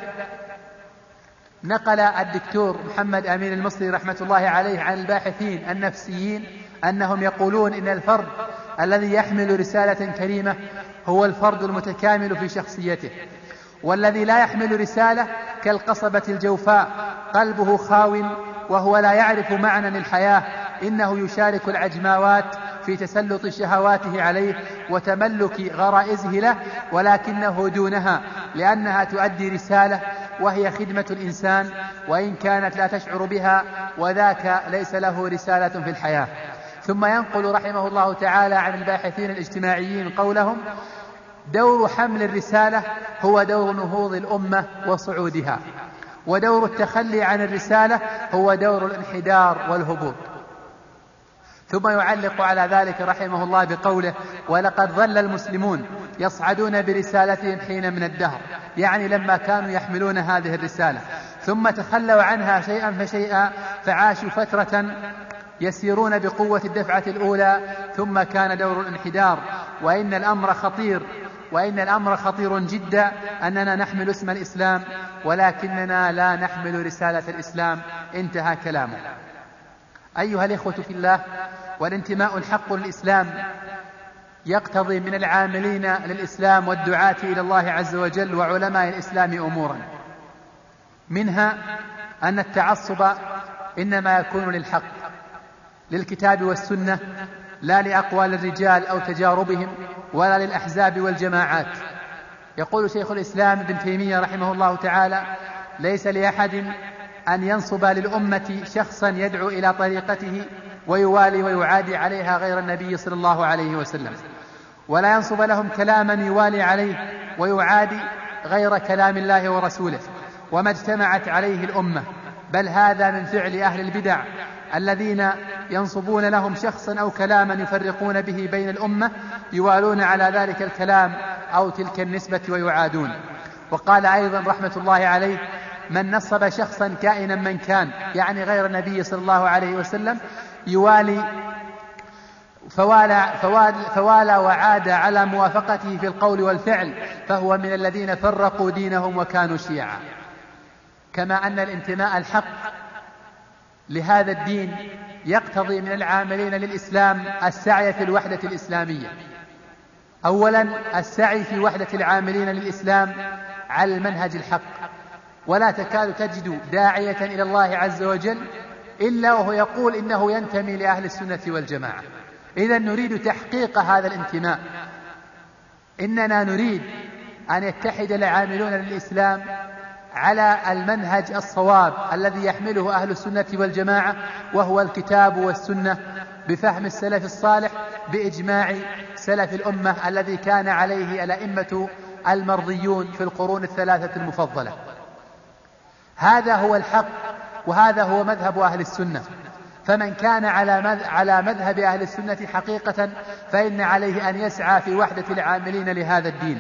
نقل الدكتور محمد أمين المصري رحمة الله عليه عن الباحثين النفسيين أنهم يقولون إن الفرد الذي يحمل رسالة كريمة هو الفرد المتكامل في شخصيته، والذي لا يحمل رسالة كالقصبة الجوفاء قلبه خاو وهو لا يعرف معنى للحياة، إنه يشارك العجماوات في تسلط شهواته عليه وتملك غرائزه له، ولكنه دونها، لأنها تؤدي رسالة وهي خدمة الإنسان وإن كانت لا تشعر بها، وذاك ليس له رسالة في الحياة. ثم ينقل رحمه الله تعالى عن الباحثين الاجتماعيين قولهم: دور حمل الرسالة هو دور نهوض الأمة وصعودها، ودور التخلي عن الرسالة هو دور الانحدار والهبوط. ثم يعلق على ذلك رحمه الله بقوله: ولقد ظل المسلمون يصعدون برسالتهم حين من الدهر، يعني لما كانوا يحملون هذه الرسالة، ثم تخلوا عنها شيئا فشيئا، فعاشوا فترة يسيرون بقوة الدفعة الأولى، ثم كان دور الانحدار. وإن الأمر خطير وإن الأمر خطير جدا أننا نحمل اسم الإسلام ولكننا لا نحمل رسالة الإسلام. انتهى كلامه. أيها الإخوة في الله، والانتماء الحق للإسلام يقتضي من العاملين للإسلام والدعاة إلى الله عز وجل وعلماء الإسلام أمورا، منها أن التعصب إنما يكون للحق، للكتاب والسنة، لا لأقوال الرجال أو تجاربهم، ولا للأحزاب والجماعات. يقول شيخ الإسلام ابن تيمية رحمه الله تعالى: ليس لأحد أن ينصب للأمة شخصا يدعو إلى طريقته ويوالي ويعادي عليها غير النبي صلى الله عليه وسلم، ولا ينصب لهم كلاما يوالي عليه ويعادي غير كلام الله ورسوله وما اجتمعت عليه الأمة، بل هذا من فعل أهل البدع الذين ينصبون لهم شخصا أو كلاما يفرقون به بين الأمة، يوالون على ذلك الكلام أو تلك النسبة ويعادون. وقال أيضا رحمة الله عليه: من نصب شخصا كائنا من كان، يعني غير النبي صلى الله عليه وسلم، يوالي فوالى, فوالى, فوالى وعاد على موافقته في القول والفعل، فهو من الذين فرقوا دينهم وكانوا شيعا. كما أن الانتماء الحق لهذا الدين يقتضي من العاملين للإسلام السعي في الوحدة الإسلامية. أولا، السعي في وحدة العاملين للإسلام على المنهج الحق، ولا تكاد تجد داعية إلى الله عز وجل إلا وهو يقول إنه ينتمي لأهل السنة والجماعة. إذن نريد تحقيق هذا الانتماء، إننا نريد أن يتحد العاملون للإسلام على المنهج الصواب الذي يحمله أهل السنة والجماعة، وهو الكتاب والسنة، بفهم السلف الصالح، بإجماع سلف الأمة الذي كان عليه الأئمة المرضيون في القرون الثلاثة المفضلة. هذا هو الحق، وهذا هو مذهب أهل السنة. فمن كان على مذهب أهل السنة حقيقة فإن عليه أن يسعى في وحدة العاملين لهذا الدين.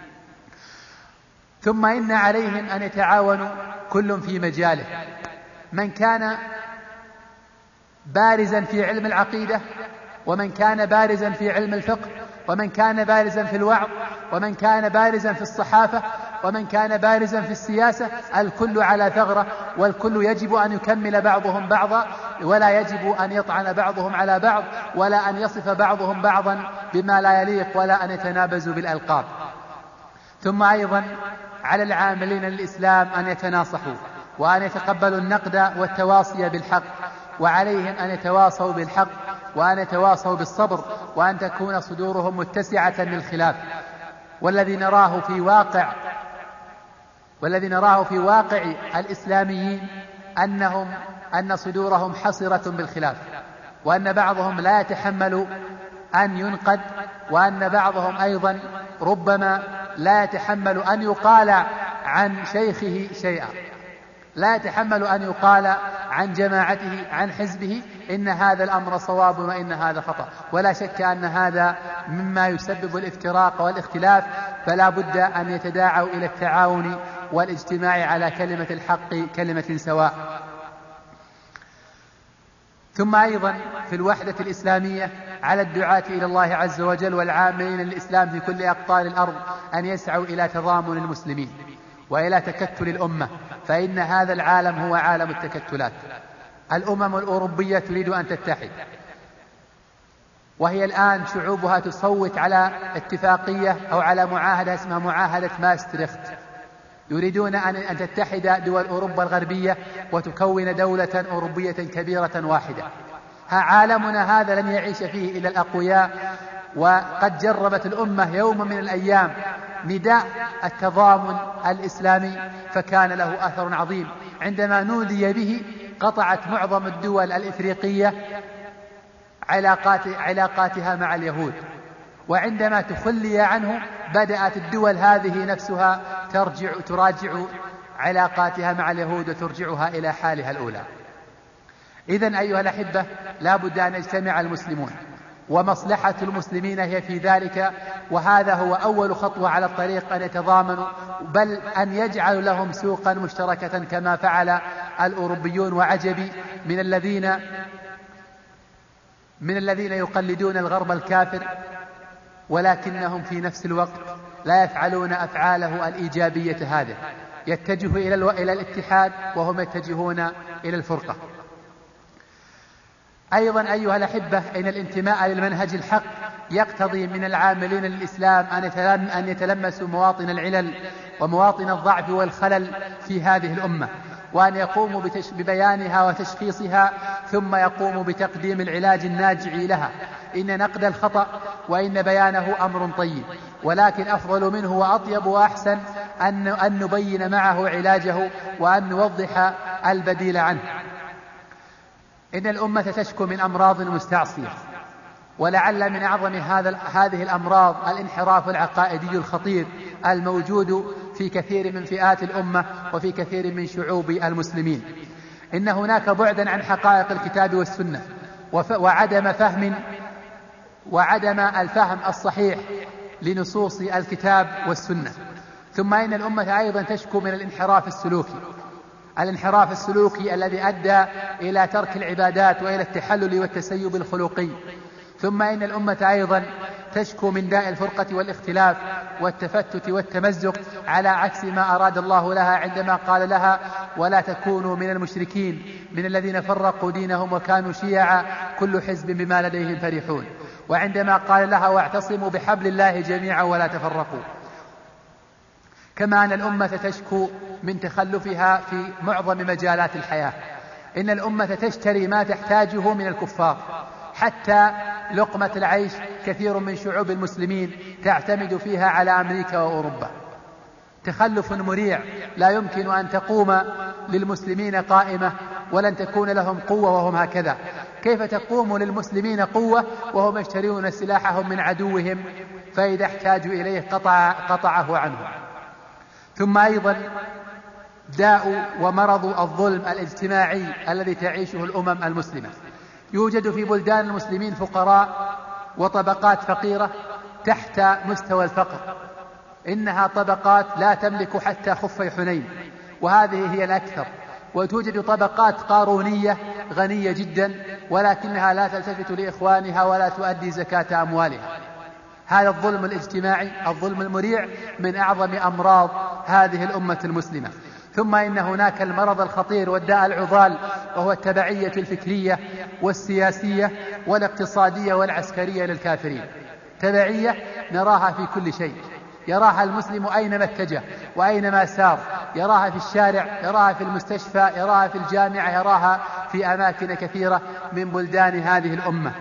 ثم إن عليهم أن يتعاونوا كل في مجاله، من كان بارزا في علم العقيدة، ومن كان بارزا في علم الفقه، ومن كان بارزا في الوعظ، ومن كان بارزا في الصحافة، ومن كان بارزا في السياسة، الكل على ثغرة، والكل يجب أن يكمل بعضهم بعضا، ولا يجب أن يطعن بعضهم على بعض، ولا أن يصف بعضهم بعضا بما لا يليق، ولا أن يتنابزوا بالألقاب. ثم أيضا على العاملين للإسلام أن يتناصحوا، وأن يتقبلوا النقد والتواصي بالحق، وعليهم أن يتواصوا بالحق، وأن يتواصوا بالصبر، وأن تكون صدورهم متسعة للخلاف. والذي نراه في واقع والذي نراه في واقع الإسلاميين أنهم أن صدورهم حصرة بالخلاف، وأن بعضهم لا يتحمل أن ينقد، وأن بعضهم أيضا ربما لا يتحمل أن يقال عن شيخه شيئا، لا يتحمل أن يقال عن جماعته، عن حزبه، إن هذا الأمر صواب وإن هذا خطأ. ولا شك أن هذا مما يسبب الافتراق والاختلاف، فلا بد أن يتداعوا إلى التعاون والاجتماع على كلمة الحق كلمة سواء. ثم أيضا في الوحدة الإسلامية على الدعاة إلى الله عز وجل والعاملين للإسلام في كل أقطار الأرض أن يسعوا إلى تضامن المسلمين وإلى تكتل الأمة، فإن هذا العالم هو عالم التكتلات. الأمم الأوروبية تريد أن تتحد، وهي الآن شعوبها تصوت على اتفاقية أو على معاهدة اسمها معاهدة ماستريخت. يريدون أن تتحد دول أوروبا الغربية وتكون دولة أوروبية كبيرة واحدة. عالمنا هذا لن يعيش فيه إلا الأقوياء، وقد جربت الأمة يوم من الأيام نداء التضامن الإسلامي فكان له أثر عظيم. عندما نودي به قطعت معظم الدول الإفريقية علاقات علاقاتها مع اليهود، وعندما تخلي عنه بدأت الدول هذه نفسها ترجع تراجع علاقاتها مع اليهود وترجعها إلى حالها الأولى. إذن أيها الأحبة، لا بد أن يجتمع المسلمون، ومصلحة المسلمين هي في ذلك، وهذا هو أول خطوة على الطريق أن يتضامنوا، بل أن يجعلوا لهم سوقا مشتركة كما فعل الأوروبيون. وعجبي من الذين من الذين يقلدون الغرب الكافر ولكنهم في نفس الوقت لا يفعلون أفعاله الإيجابية هذه، يتجه إلى, الو... إلى الاتحاد وهم يتجهون إلى الفرقة. أيضا أيها الأحبة، إن الانتماء للمنهج الحق يقتضي من العاملين للإسلام أن يتلمسوا مواطن العلل ومواطن الضعف والخلل في هذه الأمة، وأن يقوموا ببيانها وتشخيصها، ثم يقوموا بتقديم العلاج الناجع لها. إن نقد الخطأ وإن بيانه أمر طيب، ولكن أفضل منه وأطيب وأحسن أن نبين معه علاجه وأن نوضح البديل عنه. إن الأمة تشكو من أمراض مستعصية، ولعل من أعظم هذا هذه الأمراض الانحراف العقائدي الخطير الموجود في كثير من فئات الأمة وفي كثير من شعوب المسلمين. إن هناك بعدا عن حقائق الكتاب والسنة وعدم فهم وعدم الفهم الصحيح لنصوص الكتاب والسنة. ثم إن الأمة أيضا تشكو من الانحراف السلوكي الانحراف السلوكي الذي أدى إلى ترك العبادات وإلى التحلل والتسيب الخلقي. ثم إن الأمة أيضا تشكو من داء الفرقة والاختلاف والتفتت والتمزق، على عكس ما أراد الله لها عندما قال لها: ولا تكونوا من المشركين من الذين فرقوا دينهم وكانوا شيعا كل حزب بما لديهم فرحون، وعندما قال لها: واعتصموا بحبل الله جميعا ولا تفرقوا. كما أن الأمة تشكو من تخلفها في معظم مجالات الحياة. إن الأمة تشتري ما تحتاجه من الكفار، حتى لقمة العيش كثير من شعوب المسلمين تعتمد فيها على أمريكا وأوروبا. تخلف مريع لا يمكن أن تقوم للمسلمين قائمة ولن تكون لهم قوة وهم هكذا. كيف تقوم للمسلمين قوة وهم يشترون سلاحهم من عدوهم، فإذا احتاجوا إليه قطع قطعه عنهم. ثم أيضا داء ومرض الظلم الاجتماعي الذي تعيشه الأمم المسلمة. يوجد في بلدان المسلمين فقراء وطبقات فقيرة تحت مستوى الفقر، إنها طبقات لا تملك حتى خفي حنين، وهذه هي الأكثر. وتوجد طبقات قارونية غنية جدا ولكنها لا تلتفت لإخوانها ولا تؤدي زكاة أموالها. هذا الظلم الاجتماعي، الظلم المريع، من أعظم أمراض هذه الأمة المسلمة. ثم إن هناك المرض الخطير والداء العضال، وهو التبعية الفكرية والسياسية والاقتصادية والعسكرية للكافرين. تبعية نراها في كل شيء، يراها المسلم أينما اتجه وأينما سار، يراها في الشارع، يراها في المستشفى، يراها في الجامعة، يراها في أماكن كثيرة من بلدان هذه الأمة.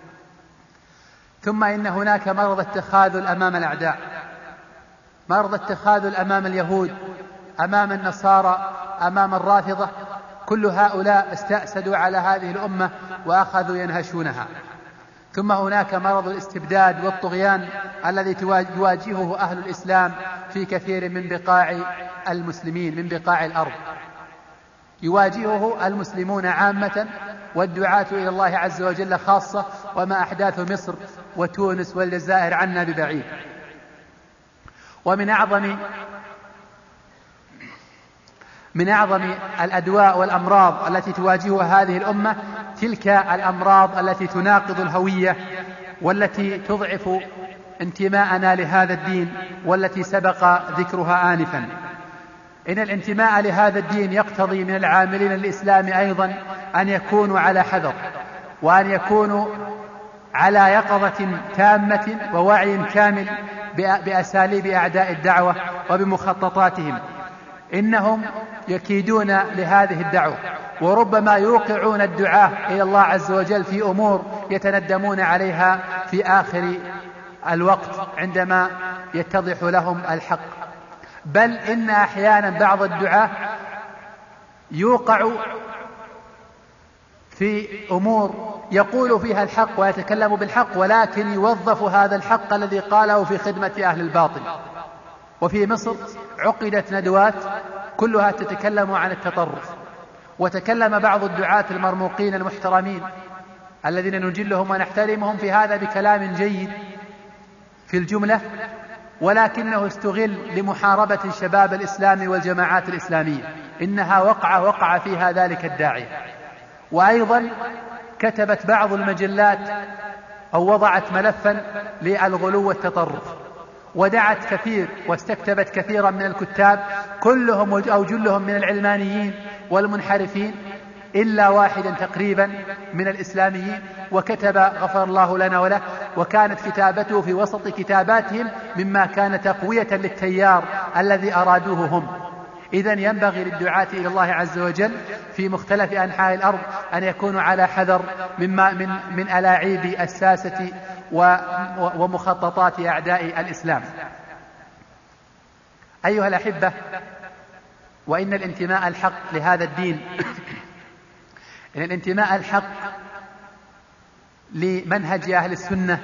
ثم إن هناك مرض التخاذل أمام الأعداء، مرض التخاذل أمام اليهود، أمام النصارى، أمام الرافضة. كل هؤلاء استأسدوا على هذه الأمة وأخذوا ينهشونها. ثم هناك مرض الاستبداد والطغيان الذي يواجهه أهل الإسلام في كثير من بقاع المسلمين، من بقاع الأرض يواجهه المسلمون عامة والدعاة إلى الله عز وجل خاصة، وما أحداث مصر وتونس والجزائر عنا ببعيد. ومن أعظم من أعظم الأدواء والأمراض التي تواجهها هذه الأمة تلك الأمراض التي تناقض الهوية والتي تضعف انتماءنا لهذا الدين والتي سبق ذكرها آنفا. إن الانتماء لهذا الدين يقتضي من العاملين للإسلام أيضا أن يكونوا على حذر، وأن يكونوا على يقظة تامة ووعي كامل بأساليب أعداء الدعوة وبمخططاتهم. إنهم يكيدون لهذه الدعوة، وربما يوقعون الدعاة إلى الله عز وجل في أمور يتندمون عليها في آخر الوقت عندما يتضح لهم الحق. بل إن أحيانا بعض الدعاة يوقع في أمور يقول فيها الحق ويتكلم بالحق، ولكن يوظف هذا الحق الذي قاله في خدمة أهل الباطل. وفي مصر عقدت ندوات كلها تتكلم عن التطرف، وتكلم بعض الدعاة المرموقين المحترمين الذين نجلهم ونحترمهم في هذا بكلام جيد في الجملة، ولكنه استغل لمحاربة شباب الإسلام والجماعات الإسلامية. إنها وقع وقع فيها ذلك الداعية. وأيضا كتبت بعض المجلات أو وضعت ملفا للغلو والتطرف، ودعت كثير واستكتبت كثيرا من الكتاب كلهم أو جلهم من العلمانيين والمنحرفين إلا واحدا تقريبا من الإسلاميين، وكتب غفر الله لنا وله، وكانت كتابته في وسط كتاباتهم مما كان تقوية للتيار الذي أرادوه هم. إذن ينبغي للدعاة إلى الله عز وجل في مختلف أنحاء الأرض أن يكونوا على حذر مما من من ألاعيب الساسة ومخططات أعداء الإسلام. أيها الأحبة، وإن الانتماء الحق لهذا الدين إن الانتماء الحق لمنهج أهل السنة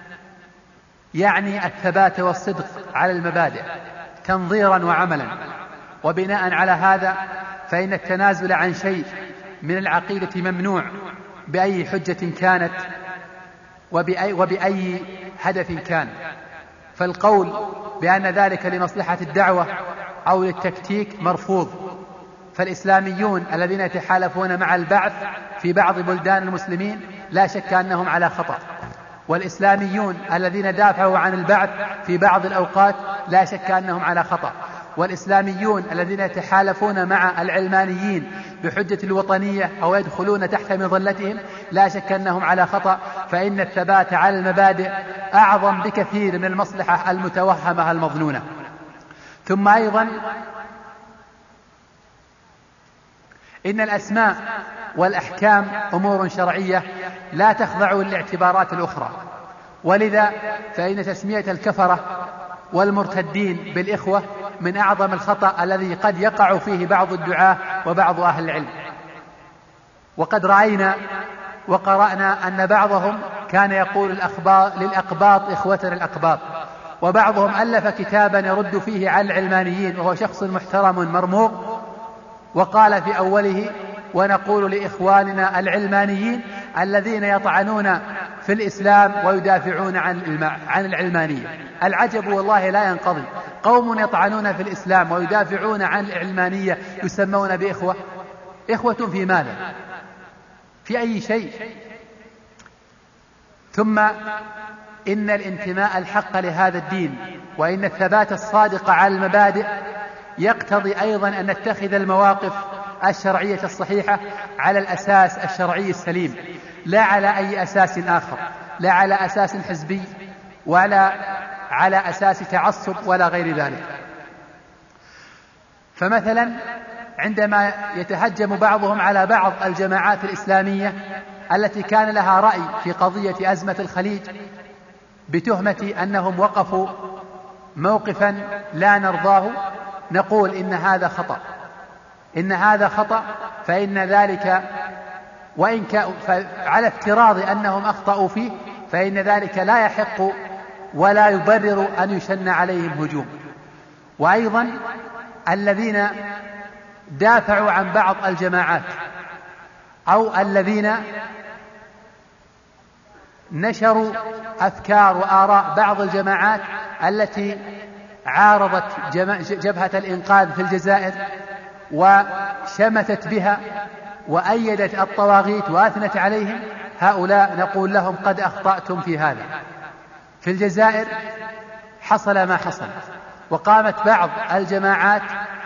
يعني الثبات والصدق على المبادئ تنظيرا وعملا. وبناء على هذا فإن التنازل عن شيء من العقيدة ممنوع بأي حجة كانت وبأي, وبأي هدف كان. فالقول بأن ذلك لمصلحة الدعوة أو للتكتيك مرفوض. فالإسلاميون الذين يتحالفون مع البعث في بعض بلدان المسلمين لا شك أنهم على خطأ، والإسلاميون الذين دافعوا عن البعث في بعض الأوقات لا شك أنهم على خطأ، والإسلاميون الذين يتحالفون مع العلمانيين بحجة الوطنية أو يدخلون تحت مظلتهم لا شك أنهم على خطأ. فإن الثبات على المبادئ أعظم بكثير من المصلحة المتوهمة المظنونة. ثم أيضا إن الأسماء والأحكام أمور شرعية لا تخضع للاعتبارات الأخرى، ولذا فإن تسمية الكفرة والمرتدين بالإخوة من أعظم الخطأ الذي قد يقع فيه بعض الدعاة وبعض أهل العلم. وقد رأينا وقرأنا أن بعضهم كان يقول للأقباط إخوتنا الأقباط، وبعضهم ألف كتابا يرد فيه على العلمانيين وهو شخص محترم مرموق، وقال في أوله: ونقول لإخواننا العلمانيين الذين يطعنون في الإسلام ويدافعون عن العلمانية. العجب والله لا ينقضي، قوم يطعنون في الإسلام ويدافعون عن العلمانية يسمون بإخوة. إخوة في ماذا؟ في أي شيء؟ ثم إن الانتماء الحق لهذا الدين وإن الثبات الصادق على المبادئ يقتضي أيضا أن نتخذ المواقف الشرعية الصحيحة على الأساس الشرعي السليم، لا على أي أساس آخر، لا على أساس حزبي ولا على أساس تعصب ولا غير ذلك. فمثلا عندما يتهجم بعضهم على بعض الجماعات الإسلامية التي كان لها رأي في قضية أزمة الخليج بتهمة أنهم وقفوا موقفا لا نرضاه، نقول إن هذا خطأ، إن هذا خطأ، فإن ذلك وإن كان على افتراض أنهم أخطأوا فيه فإن ذلك لا يحق ولا يبرر أن يشن عليهم هجوم. وأيضا الذين دافعوا عن بعض الجماعات أو الذين نشروا أفكار وآراء بعض الجماعات التي عارضت جبهة الإنقاذ في الجزائر وشمتت بها وأيدت الطواغيت وأثنت عليهم، هؤلاء نقول لهم قد أخطأتم في هذا. في الجزائر حصل ما حصل، وقامت بعض الجماعات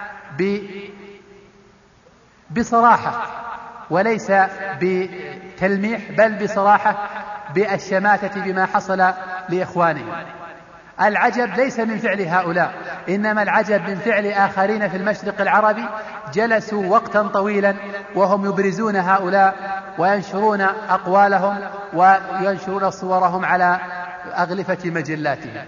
بصراحة وليس بتلميح بل بصراحة بالشماتة بما حصل لإخوانهم. العجب ليس من فعل هؤلاء، إنما العجب من فعل آخرين في المشرق العربي جلسوا وقتا طويلا وهم يبرزون هؤلاء وينشرون أقوالهم وينشرون صورهم على أغلفة مجلاتهم.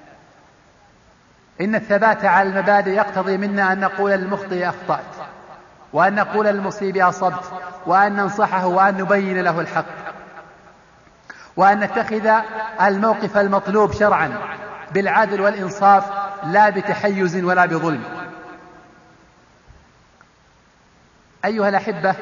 إن الثبات على المبادئ يقتضي منا أن نقول للمخطئ أخطأت، وأن نقول للمصيب أصبت، وأن ننصحه وأن نبين له الحق، وأن نتخذ الموقف المطلوب شرعا بالعدل والإنصاف لا بتحيز ولا بظلم. أيها الأحبة،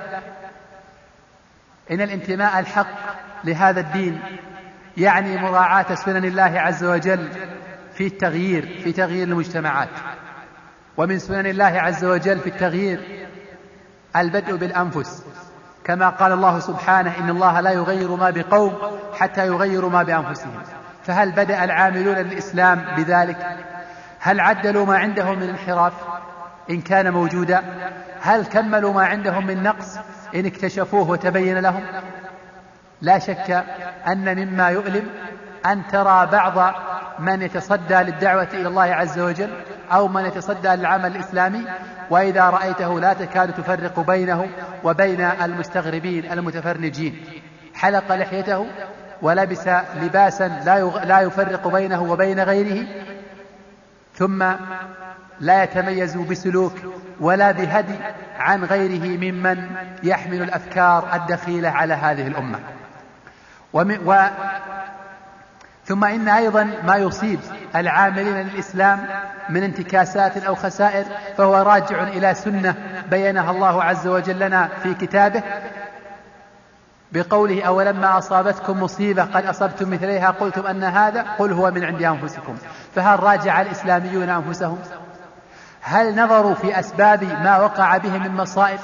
إن الانتماء الحق لهذا الدين يعني مراعاة سنن الله عز وجل في التغيير في تغيير المجتمعات. ومن سنن الله عز وجل في التغيير البدء بالأنفس، كما قال الله سبحانه: إن الله لا يغير ما بقوم حتى يغيروا ما بأنفسهم. فهل بدأ العاملون للإسلام بذلك؟ هل عدلوا ما عندهم من انحراف إن كان موجودا؟ هل كملوا ما عندهم من نقص إن اكتشفوه وتبين لهم؟ لا شك أن مما يؤلم أن ترى بعض من يتصدى للدعوة إلى الله عز وجل أو من يتصدى للعمل الإسلامي، وإذا رأيته لا تكاد تفرق بينه وبين المستغربين المتفرنجين، حلق لحيته ولبس لباسا لا يفرق بينه وبين غيره، ثم لا يتميز بسلوك ولا بهدي عن غيره ممن يحمل الأفكار الدخيلة على هذه الأمة. و... ثم إن أيضا ما يصيب العاملين للإسلام من انتكاسات أو خسائر فهو راجع إلى سنة بينها الله عز وجل لنا في كتابه بقوله: أولما أصابتكم مصيبة قد أصبتم مثليها قلتم أن هذا قل هو من عند أنفسكم. فهل راجع الإسلاميون أنفسهم؟ هل نظروا في أسباب ما وقع بهم من مصائب؟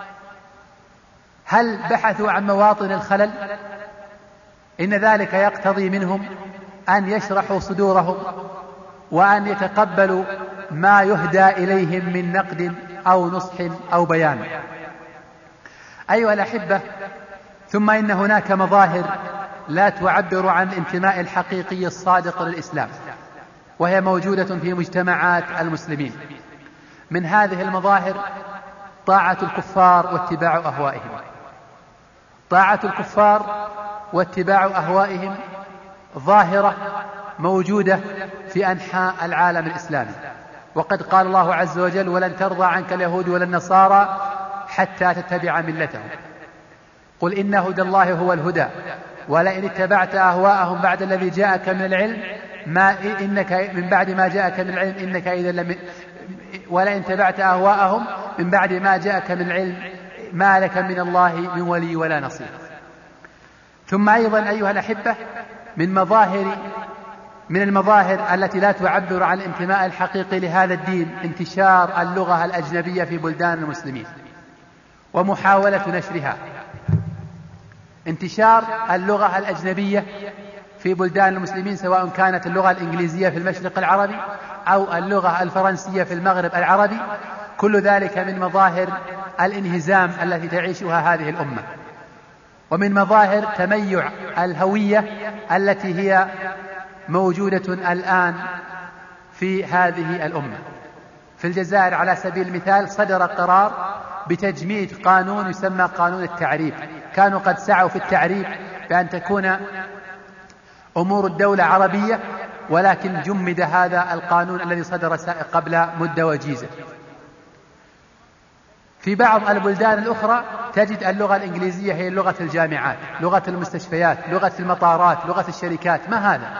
هل بحثوا عن مواطن الخلل؟ إن ذلك يقتضي منهم أن يشرحوا صدورهم وأن يتقبلوا ما يهدى إليهم من نقد أو نصح أو بيان. أيها الأحبة، ثم إن هناك مظاهر لا تعبر عن الانتماء الحقيقي الصادق للإسلام، وهي موجودة في مجتمعات المسلمين. من هذه المظاهر طاعة الكفار واتباع أهوائهم. طاعة الكفار واتباع أهوائهم ظاهرة موجودة في أنحاء العالم الإسلامي، وقد قال الله عز وجل: ولن ترضى عنك اليهود ولا النصارى حتى تتبع ملتهم قل إن هدى الله هو الهدى ولئن اتبعت أهواءهم بعد الذي جاءك من العلم ما إنك من بعد ما جاءك من العلم إنك إذا لم ولئن اتبعت أهواءهم من بعد ما جاءك من العلم ما لك من الله من ولي ولا نصير. ثم أيضا أيها الأحبة، من مظاهر من المظاهر التي لا تعبر عن الانتماء الحقيقي لهذا الدين انتشار اللغة الأجنبية في بلدان المسلمين ومحاولة نشرها. انتشار اللغة الأجنبية في بلدان المسلمين، سواء كانت اللغة الإنجليزية في المشرق العربي أو اللغة الفرنسية في المغرب العربي، كل ذلك من مظاهر الانهزام التي تعيشها هذه الأمة، ومن مظاهر تميع الهوية التي هي موجودة الآن في هذه الأمة. في الجزائر على سبيل المثال صدر قرار بتجميد قانون يسمى قانون التعريب. كانوا قد سعوا في التعريب بأن تكون أمور الدولة عربية، ولكن جمد هذا القانون الذي صدر قبل مدة وجيزة. في بعض البلدان الأخرى تجد اللغة الإنجليزية هي لغة الجامعات، لغة المستشفيات، لغة المطارات، لغة الشركات. ما هذا؟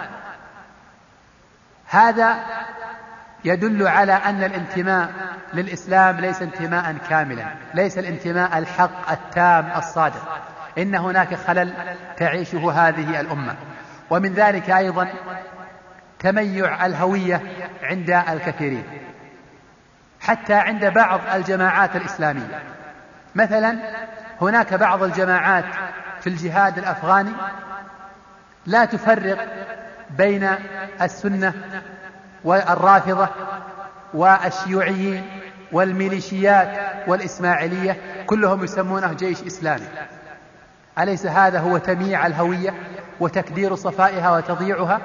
هذا يدل على أن الانتماء للإسلام ليس انتماء كاملا، ليس الانتماء الحق التام الصادق، إن هناك خلل تعيشه هذه الأمة. ومن ذلك أيضا تميع الهوية عند الكثيرين، حتى عند بعض الجماعات الإسلامية. مثلا هناك بعض الجماعات في الجهاد الأفغاني لا تفرق بين السنة والرافضة والشيوعيين والميليشيات والإسماعيلية، كلهم يسمونه جيش إسلامي. أليس هذا هو تمييع الهوية وتكدير صفائها وتضييعها؟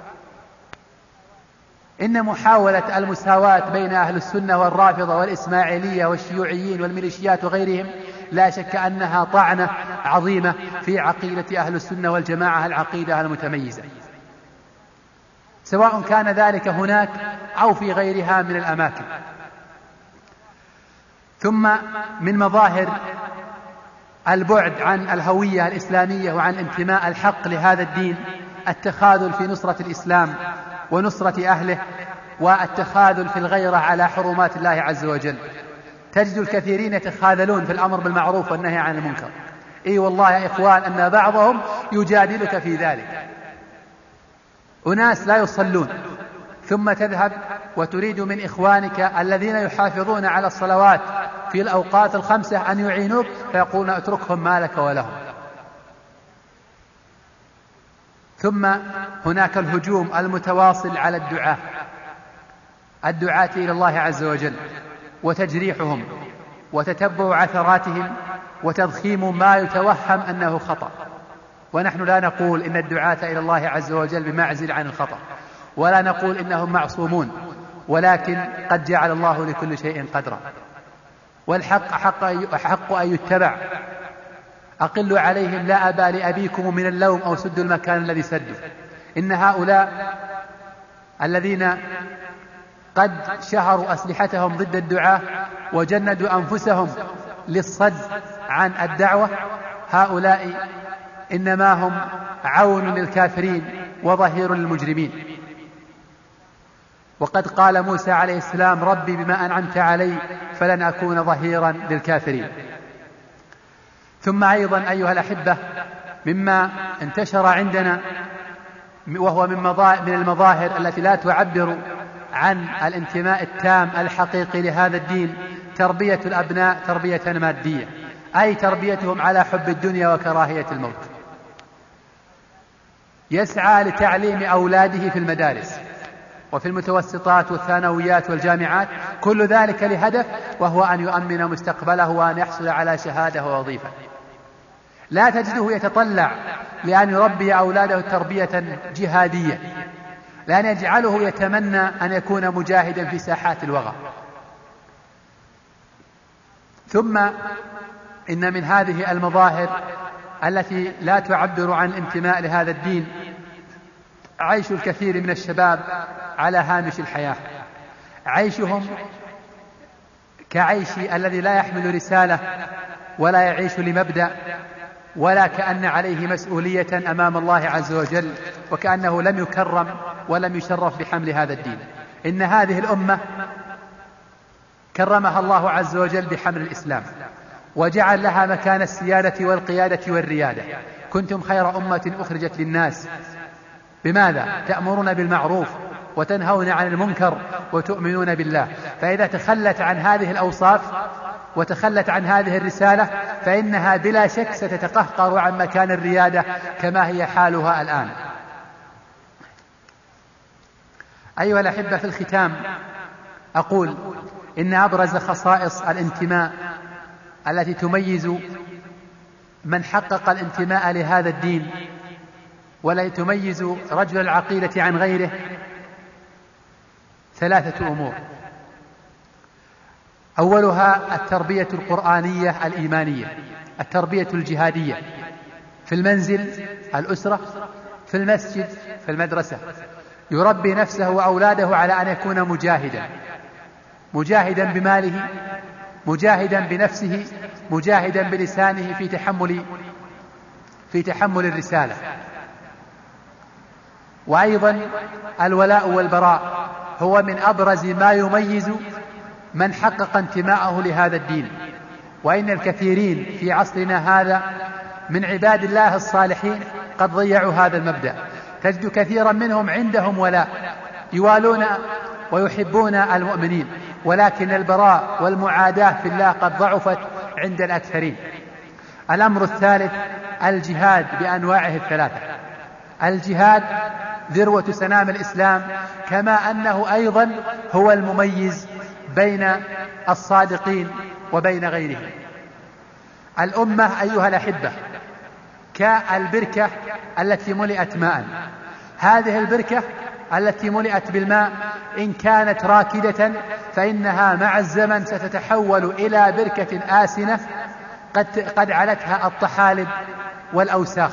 إن محاولة المساواة بين أهل السنة والرافضة والإسماعيلية والشيوعيين والميليشيات وغيرهم لا شك أنها طعنة عظيمة في عقيدة أهل السنة والجماعة، العقيدة المتميزة، سواء كان ذلك هناك أو في غيرها من الأماكن. ثم من مظاهر البعد عن الهوية الإسلامية وعن انتماء الحق لهذا الدين التخاذل في نصرة الإسلام ونصرة أهله، والتخاذل في الغيرة على حرمات الله عز وجل. تجد الكثيرين يتخاذلون في الأمر بالمعروف والنهي عن المنكر. إي والله يا إخوان أن بعضهم يجادلك في ذلك. أناس لا يصلون ثم تذهب وتريد من إخوانك الذين يحافظون على الصلوات في الأوقات الخمسة أن يعينوك، فيقولون اتركهم ما لك ولهم. ثم هناك الهجوم المتواصل على الدعاة الدعاة إلى الله عز وجل، وتجريحهم وتتبع عثراتهم وتضخيم ما يتوهم أنه خطأ. ونحن لا نقول إن الدعاة إلى الله عز وجل بمعزل عن الخطأ، ولا نقول إنهم معصومون، ولكن قد جعل الله لكل شيء قدرا، والحق حق, حق أن يتبع. أقلوا عليهم لا أبا لأبيكم من اللوم أو سدوا المكان الذي سدوا. إن هؤلاء الذين قد شهروا أسلحتهم ضد الدعاة وجندوا أنفسهم للصد عن الدعوة، هؤلاء إنما هم عون للكافرين وظهير للمجرمين. وقد قال موسى عليه السلام ربي بما أنعمت علي فلن أكون ظهيرا للكافرين. ثم أيضا أيها الأحبة مما انتشر عندنا وهو من المظاهر التي لا تعبر عن الانتماء التام الحقيقي لهذا الدين تربية الأبناء تربية مادية، أي تربيتهم على حب الدنيا وكراهية الموت. يسعى لتعليم أولاده في المدارس وفي المتوسطات والثانويات والجامعات، كل ذلك لهدف وهو أن يؤمن مستقبله وأن يحصل على شهادة ووظيفة. لا تجده يتطلع لأن يربي أولاده تربية جهادية، لأن يجعله يتمنى أن يكون مجاهدا في ساحات الوغى. ثم إن من هذه المظاهر التي لا تعبر عن الانتماء لهذا الدين عيش الكثير من الشباب على هامش الحياة، عيشهم كعيش الذي لا يحمل رسالة ولا يعيش لمبدأ، ولا كأن عليه مسؤولية أمام الله عز وجل، وكأنه لم يكرم ولم يشرف بحمل هذا الدين. إن هذه الأمة كرمها الله عز وجل بحمل الإسلام، وجعل لها مكان السيادة والقيادة والريادة. كنتم خير أمة أخرجت للناس. بماذا؟ تأمرون بالمعروف وتنهون عن المنكر وتؤمنون بالله. فإذا تخلت عن هذه الأوصاف وتخلت عن هذه الرسالة فإنها بلا شك ستتقهقر عن مكان الريادة كما هي حالها الآن. أيها الأحبة، في الختام أقول إن أبرز خصائص الانتماء التي تميز من حقق الانتماء لهذا الدين ولا تميز رجل العقيدة عن غيره ثلاثة أمور. أولها التربية القرآنية الإيمانية، التربية الجهادية في المنزل الأسرة، في المسجد في المدرسة. يربي نفسه وأولاده على أن يكون مجاهدا، مجاهدا بماله، مجاهدا بنفسه، مجاهدا بلسانه في تحمل في تحمل الرسالة. وأيضا الولاء والبراء هو من أبرز ما يميز من حقق انتماءه لهذا الدين. وإن الكثيرين في عصرنا هذا من عباد الله الصالحين قد ضيعوا هذا المبدأ. تجد كثيرا منهم عندهم ولاء، يوالون ويحبون المؤمنين، ولكن البراء والمعاداة في الله قد ضعفت عند الأكثرين. الأمر الثالث الجهاد بأنواعه الثلاثة. الجهاد ذروة سنام الإسلام، كما أنه أيضا هو المميز بين الصادقين وبين غيرهم. الأمة أيها الأحبة كالبركة التي ملئت ماء. هذه البركة التي ملئت بالماء إن كانت راكدة فإنها مع الزمن ستتحول إلى بركة آسنة قد, قد علتها الطحالب والأوساخ.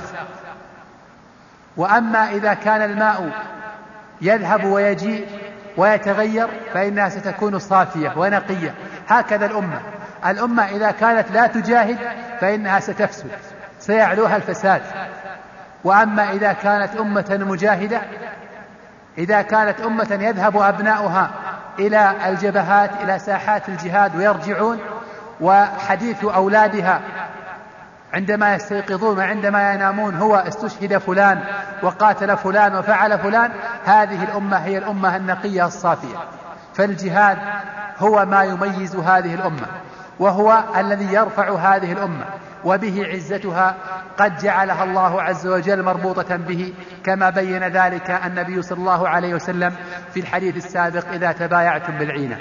وأما إذا كان الماء يذهب ويجيء ويتغير فإنها ستكون صافية ونقية. هكذا الأمة الأمة إذا كانت لا تجاهد فإنها ستفسد، سيعلوها الفساد. وأما إذا كانت أمة مجاهدة، إذا كانت أمة يذهب أبناؤها إلى الجبهات إلى ساحات الجهاد ويرجعون، وحديث أولادها عندما يستيقظون وعندما ينامون هو استشهد فلان وقاتل فلان وفعل فلان، هذه الأمة هي الأمة النقية الصافية. فالجهاد هو ما يميز هذه الأمة، وهو الذي يرفع هذه الأمة، وبه عزتها قد جعلها الله عز وجل مربوطة به، كما بين ذلك النبي صلى الله عليه وسلم في الحديث السابق: إذا تبايعتم بالعينة.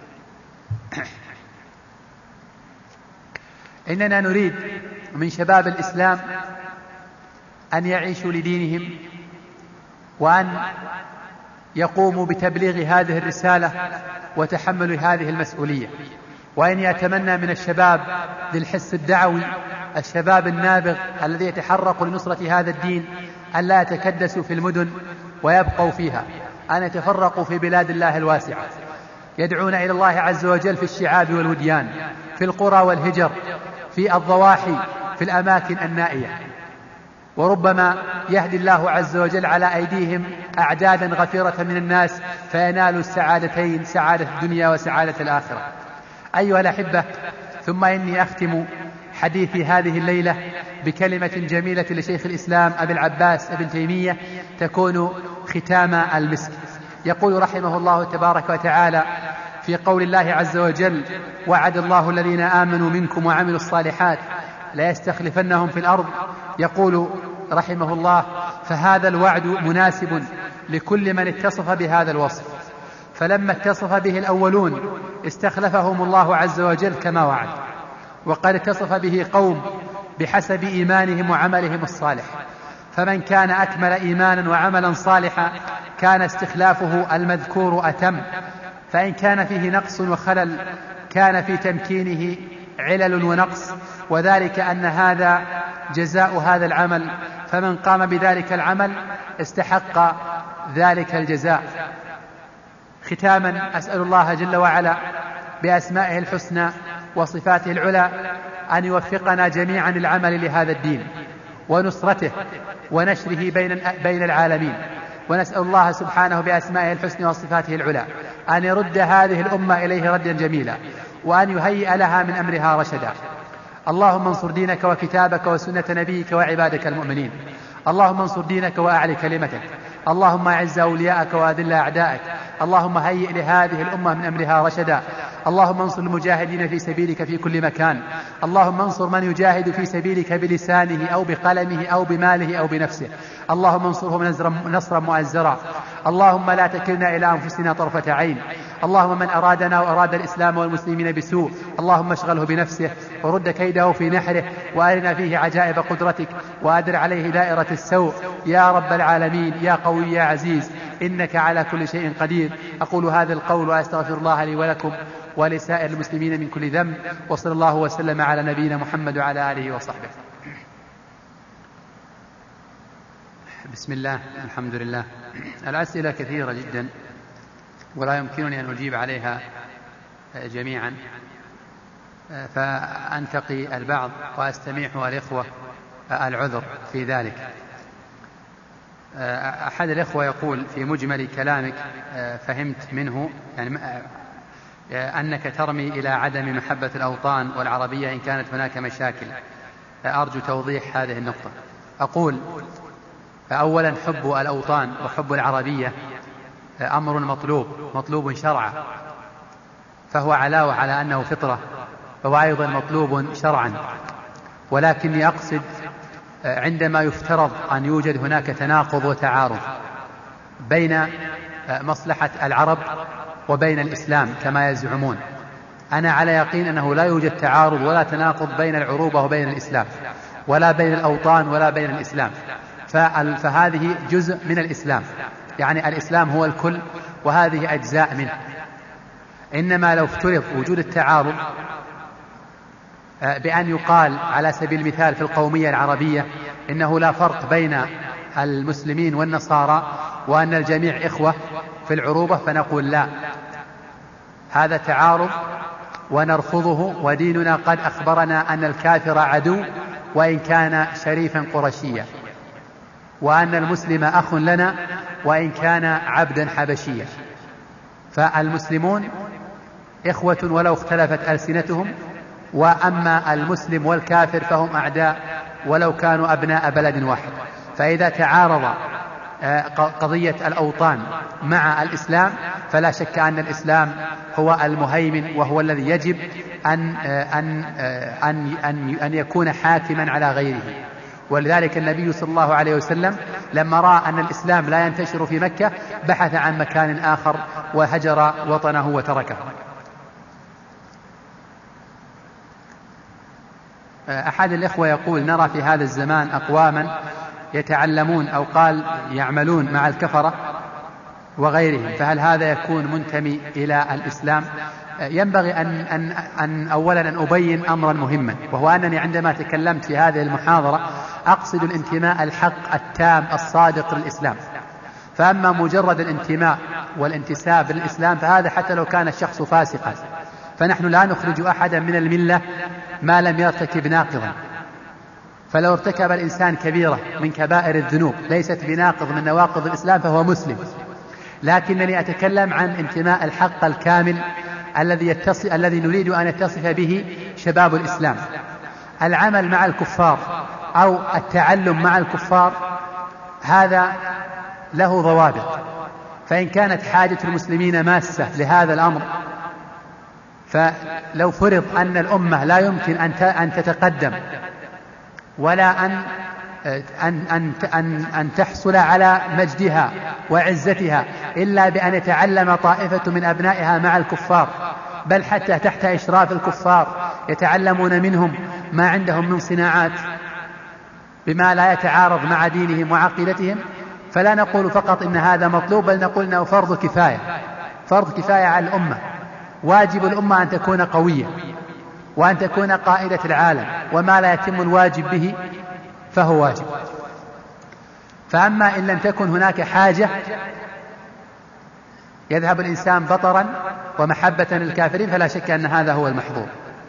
إننا نريد من شباب الإسلام أن يعيشوا لدينهم، وأن يقوموا بتبليغ هذه الرسالة وتحمل هذه المسؤولية. وإن يتمنى من الشباب ذي الحس الدعوي، الشباب النابغ الذي يتحرك لنصرة هذا الدين، أن لا يتكدسوا في المدن ويبقوا فيها، أن يتفرقوا في بلاد الله الواسعة، يدعون إلى الله عز وجل في الشعاب والوديان، في القرى والهجر، في الضواحي، في الأماكن النائية. وربما يهدي الله عز وجل على أيديهم أعدادا غفيرة من الناس فينالوا السعادتين، سعادة الدنيا وسعادة الآخرة. أيها الأحبة، ثم إني أختم حديثي هذه الليلة بكلمة جميلة لشيخ الإسلام أبي العباس ابن تيمية تكون ختام المسك. يقول رحمه الله تبارك وتعالى في قول الله عز وجل: وعد الله الذين آمنوا منكم وعملوا الصالحات ليستخلفنهم في الأرض. يقول رحمه الله: فهذا الوعد مناسب لكل من اتصف بهذا الوصف، فلما اتصف به الأولون استخلفهم الله عز وجل كما وعد، وقد اتصف به قوم بحسب إيمانهم وعملهم الصالح، فمن كان أكمل إيمانا وعملا صالحا كان استخلافه المذكور أتم، فإن كان فيه نقص وخلل كان في تمكينه علل ونقص، وذلك أن هذا جزاء هذا العمل، فمن قام بذلك العمل استحق ذلك الجزاء. ختاما، أسأل الله جل وعلا بأسمائه الحسنى وصفاته العلى أن يوفقنا جميعا للعمل لهذا الدين ونصرته ونشره بين بين العالمين. ونسأل الله سبحانه بأسمائه الحسنى وصفاته العلى أن يرد هذه الأمة إليه ردا جميلا، وأن يهيئ لها من أمرها رشدا. اللهم انصر دينك وكتابك وسنة نبيك وعبادك المؤمنين. اللهم انصر دينك وأعلي كلمتك. اللهم أعز أولياءك وأذل أعداءك. اللهم هيئ لهذه الأمة من أمرها رشدا. اللهم انصر المجاهدين في سبيلك في كل مكان. اللهم انصر من يجاهد في سبيلك بلسانه أو بقلمه أو بماله أو بنفسه. اللهم انصرهم نصرا مؤزرا. اللهم لا تكلنا إلى أنفسنا طرفة عين. اللهم من أرادنا وأراد الإسلام والمسلمين بسوء اللهم اشغله بنفسه ورد كيده في نحره، وأرنا فيه عجائب قدرتك، وأدر عليه دائرة السوء يا رب العالمين يا قوي يا عزيز، إنك على كل شيء قدير. أقول هذا القول وأستغفر الله لي ولكم ولسائر المسلمين من كل ذنب، وصلى الله وسلم على نبينا محمد وعلى آله وصحبه. بسم الله، الحمد لله. الأسئلة كثيرة جدا ولا يمكنني أن أجيب عليها جميعا، فأنتقي البعض وأستميح الإخوة العذر في ذلك. أحد الإخوة يقول في مجمل كلامك فهمت منه يعني أنك ترمي إلى عدم محبة الأوطان والعربية إن كانت هناك مشاكل. أرجو توضيح هذه النقطة. أقول أولا حب الأوطان وحب العربية أمر مطلوب مطلوب شرعا، فهو علاوة على أنه فطرة، فهو أيضا مطلوب شرعا. ولكني أقصد عندما يفترض أن يوجد هناك تناقض وتعارض بين مصلحة العرب وبين الإسلام كما يزعمون، أنا على يقين أنه لا يوجد تعارض ولا تناقض بين العروبة وبين الإسلام، ولا بين الأوطان ولا بين الإسلام، فهذه جزء من الإسلام، يعني الإسلام هو الكل وهذه أجزاء منه. إنما لو افترض وجود التعارض بأن يقال على سبيل المثال في القومية العربية إنه لا فرق بين المسلمين والنصارى وأن الجميع إخوة في العروبة، فنقول لا، هذا تعارض ونرفضه، وديننا قد أخبرنا أن الكافر عدو وإن كان شريفا قرشيا، وأن المسلم أخ لنا وإن كان عبدا حبشيا، فالمسلمون إخوة ولو اختلفت ألسنتهم، وأما المسلم والكافر فهم أعداء ولو كانوا أبناء بلد واحد. فإذا تعارض قضية الأوطان مع الإسلام فلا شك أن الإسلام هو المهيمن وهو الذي يجب أن, أن, أن, أن, أن يكون حاكما على غيره. ولذلك النبي صلى الله عليه وسلم لما رأى أن الإسلام لا ينتشر في مكة بحث عن مكان آخر وهجر وطنه وتركه. أحد الإخوة يقول: نرى في هذا الزمان أقواما يتعلمون أو قال يعملون مع الكفرة وغيرهم، فهل هذا يكون منتمي إلى الإسلام؟ ينبغي أن, أن, أن أولا أن أبين أمرا مهما، وهو أنني عندما تكلمت في هذه المحاضرة أقصد الانتماء الحق التام الصادق للإسلام. فأما مجرد الانتماء والانتساب للإسلام فهذا حتى لو كان الشخص فاسقا، فنحن لا نخرج أحدا من الملة ما لم يرتكب ناقضا. فلو ارتكب الإنسان كبيرة من كبائر الذنوب ليست بناقض من نواقض الإسلام فهو مسلم، لكنني أتكلم عن انتماء الحق الكامل الذي يتصل الذي نريد أن يتصف به شباب الإسلام. العمل مع الكفار أو التعلم مع الكفار هذا له ضوابط، فإن كانت حاجة المسلمين ماسة لهذا الأمر، فلو فرض أن الأمة لا يمكن أن تتقدم ولا أن أن أن أن أن تحصل على مجدها وعزتها إلا بأن يتعلم طائفة من أبنائها مع الكفار، بل حتى تحت إشراف الكفار يتعلمون منهم ما عندهم من صناعات بما لا يتعارض مع دينهم وعقيدتهم، فلا نقول فقط إن هذا مطلوب، بل نقول إنه فرض كفاية، فرض كفاية على الأمة. واجب الأمة أن تكون قوية وأن تكون قائدة العالم، وما لا يتم الواجب به فهو واجب. فأما إن لم تكن هناك حاجة يذهب الإنسان بطرا ومحبة للكافرين، فلا شك أن هذا هو المحظور.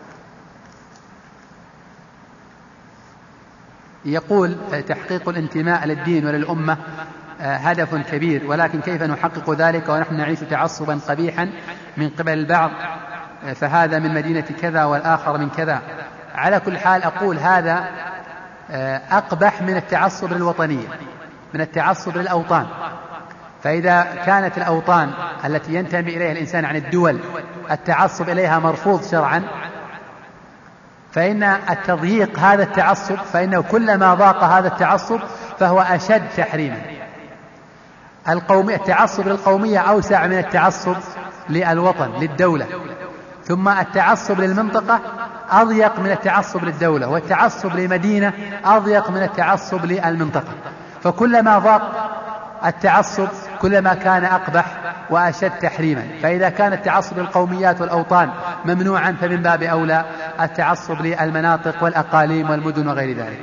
يقول: تحقيق الانتماء للدين وللأمة هدف كبير، ولكن كيف نحقق ذلك ونحن نعيش تعصبا قبيحا من قبل البعض، فهذا من مدينة كذا والآخر من كذا. على كل حال أقول هذا أقبح من التعصب للوطنية، من التعصب للأوطان. فإذا كانت الأوطان التي ينتمي إليها الإنسان عن الدول التعصب إليها مرفوض شرعا، فإن التضييق هذا التعصب، فإنه كلما ضاق هذا التعصب فهو أشد تحريما. القومية، التعصب للقومية أوسع من التعصب للوطن للدولة، ثم التعصب للمنطقة أضيق من التعصب للدولة، والتعصب لمدينة أضيق من التعصب للمنطقة. فكلما ضاق التعصب كلما كان أقبح وأشد تحريما. فإذا كان التعصب للقوميات والأوطان ممنوعا فمن باب أولى التعصب للمناطق والأقاليم والمدن وغير ذلك.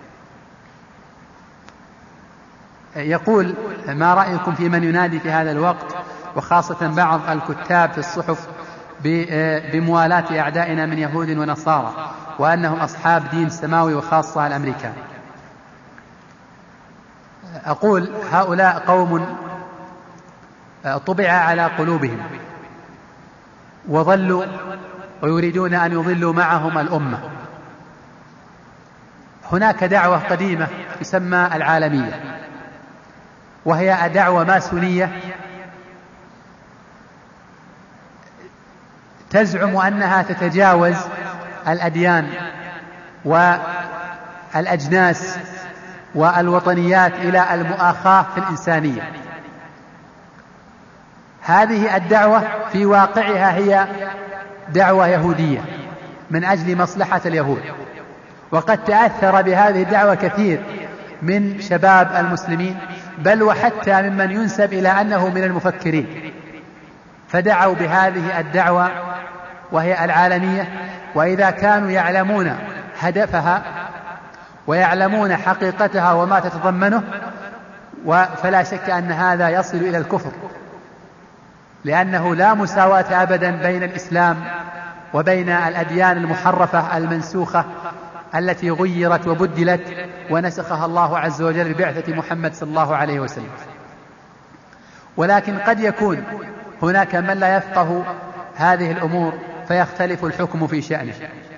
يقول: ما رأيكم في من ينادي في هذا الوقت وخاصة بعض الكتاب في الصحف بموالاة أعدائنا من يهود ونصارى وأنهم أصحاب دين سماوي وخاصة الأمريكان؟ أقول: هؤلاء قوم طبع على قلوبهم وظلوا ويريدون أن يضلوا معهم الأمة. هناك دعوة قديمة تسمى العالمية، وهي دعوة ماسونية تزعم أنها تتجاوز الأديان الأجناس والوطنيات إلى المؤاخاة في الإنسانية. هذه الدعوة في واقعها هي دعوة يهودية من أجل مصلحة اليهود، وقد تأثر بهذه الدعوة كثير من شباب المسلمين، بل وحتى ممن ينسب إلى أنه من المفكرين، فدعوا بهذه الدعوة وهي العالمية. وإذا كانوا يعلمون هدفها ويعلمون حقيقتها وما تتضمنه، فلا شك أن هذا يصل إلى الكفر، لأنه لا مساواة أبدا بين الإسلام وبين الأديان المحرفة المنسوخة التي غيرت وبدلت ونسخها الله عز وجل ببعثة محمد صلى الله عليه وسلم. ولكن قد يكون هناك من لا يفقه هذه الأمور فيختلف الحكم في شأنه.